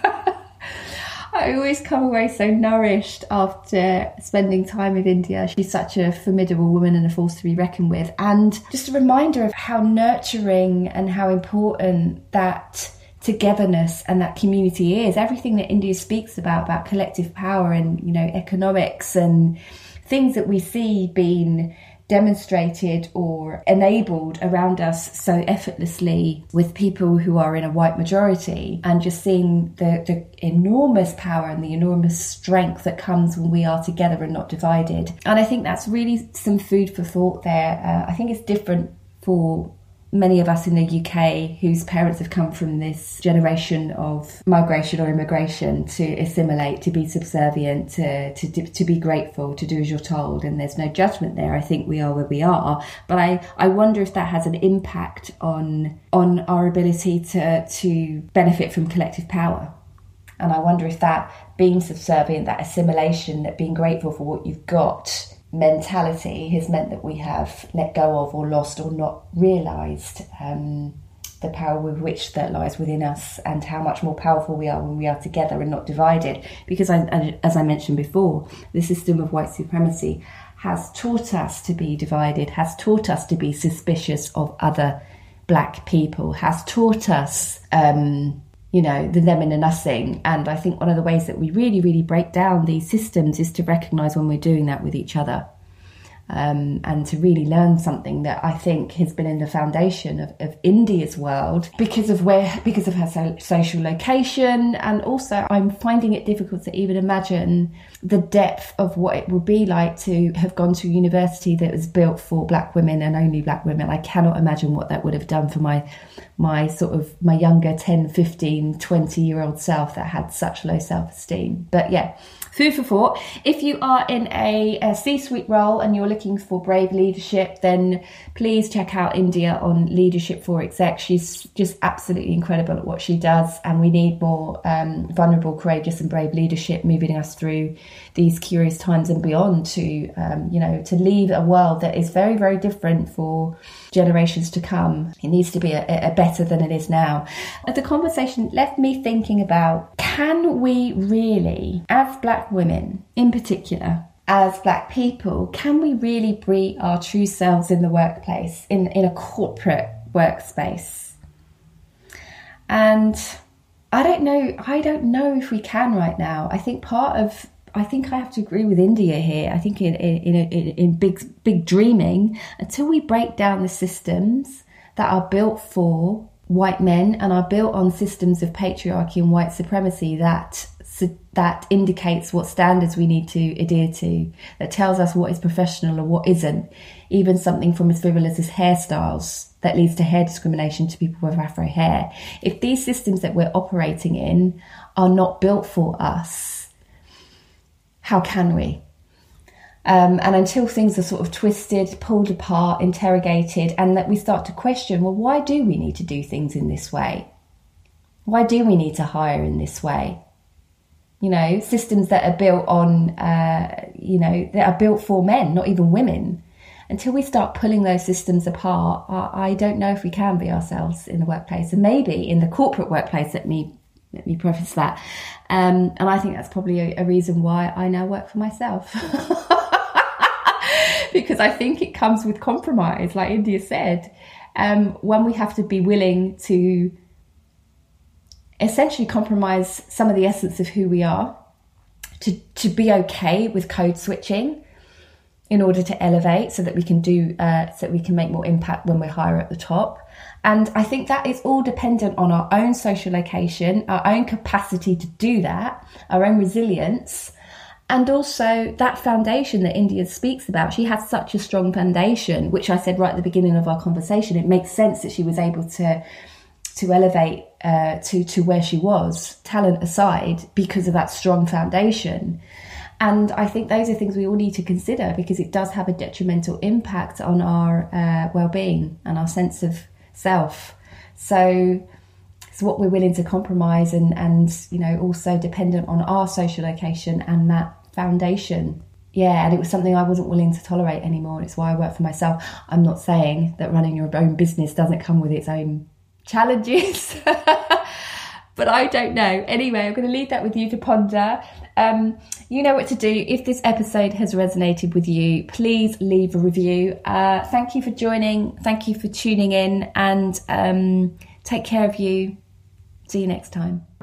I always come away so nourished after spending time with India. She's such a formidable woman and a force to be reckoned with. And just a reminder of how nurturing and how important that togetherness and that community is. Everything that India speaks about collective power and, economics and things that we see being demonstrated or enabled around us so effortlessly with people who are in a white majority, and just seeing the enormous power and the enormous strength that comes when we are together and not divided. And I think that's really some food for thought there. I think it's different for many of us in the UK whose parents have come from this generation of migration or immigration to assimilate, to be subservient, to be grateful, to do as you're told, and there's no judgment there. I think we are where we are, but I wonder if that has an impact on our ability to benefit from collective power. And I wonder if that being subservient, that assimilation, that being grateful for what you've got mentality has meant that we have let go of or lost or not realised the power with which that lies within us, and how much more powerful we are when we are together and not divided. Because as I mentioned before, the system of white supremacy has taught us to be divided, has taught us to be suspicious of other Black people, has taught us the them and the nothing. And I think one of the ways that we really, really break down these systems is to recognise when we're doing that with each other. and to really learn something that I think has been in the foundation of India's world because of her social location. And also I'm finding it difficult to even imagine the depth of what it would be like to have gone to a university that was built for black women and only black women. I cannot imagine what that would have done for my younger 10, 15, 20-year-old self that had such low self-esteem. But yeah, food for thought. If you are in a C-suite role and you're looking for brave leadership, then please check out India on Leadership for Exec. She's just absolutely incredible at what she does, and we need more vulnerable, courageous and brave leadership moving us through these curious times and beyond to leave a world that is very, very different for generations to come. It needs to be a better than it is now. The conversation left me thinking about, can we really, as black women in particular, as black people, can we really be our true selves in the workplace, in a corporate workspace? And I don't know if we can right now. I think I have to agree with India here. I think in big dreaming, until we break down the systems that are built for white men and are built on systems of patriarchy and white supremacy that indicates what standards we need to adhere to, that tells us what is professional and what isn't, even something from as frivolous as hairstyles that leads to hair discrimination to people with afro hair. If these systems that we're operating in are not built for us, how can we? And until things are sort of twisted, pulled apart, interrogated, and that we start to question, well, why do we need to do things in this way? Why do we need to hire in this way? Systems that are built on, that are built for men, not even women. Until we start pulling those systems apart, I don't know if we can be ourselves in the workplace, and maybe in the corporate workplace. Let me preface that. And I think that's probably a reason why I now work for myself. Because I think it comes with compromise, like India said, when we have to be willing to essentially compromise some of the essence of who we are, to be okay with code switching in order to elevate, so that we can make more impact when we're higher at the top. And I think that is all dependent on our own social location, our own capacity to do that, our own resilience, and also that foundation that India speaks about. She has such a strong foundation, which I said right at the beginning of our conversation. It makes sense that she was able to elevate to where she was, talent aside, because of that strong foundation. And I think those are things we all need to consider, because it does have a detrimental impact on our well-being and our sense of self. So it's what we're willing to compromise and also dependent on our social location and that foundation. Yeah, and it was something I wasn't willing to tolerate anymore. It's why I work for myself. I'm not saying that running your own business doesn't come with its own challenges, but I don't know. Anyway, I'm going to leave that with you to ponder. You know what to do. If this episode has resonated with you, please leave a review. Thank you for joining. Thank you for tuning in, and take care of you. See you next time.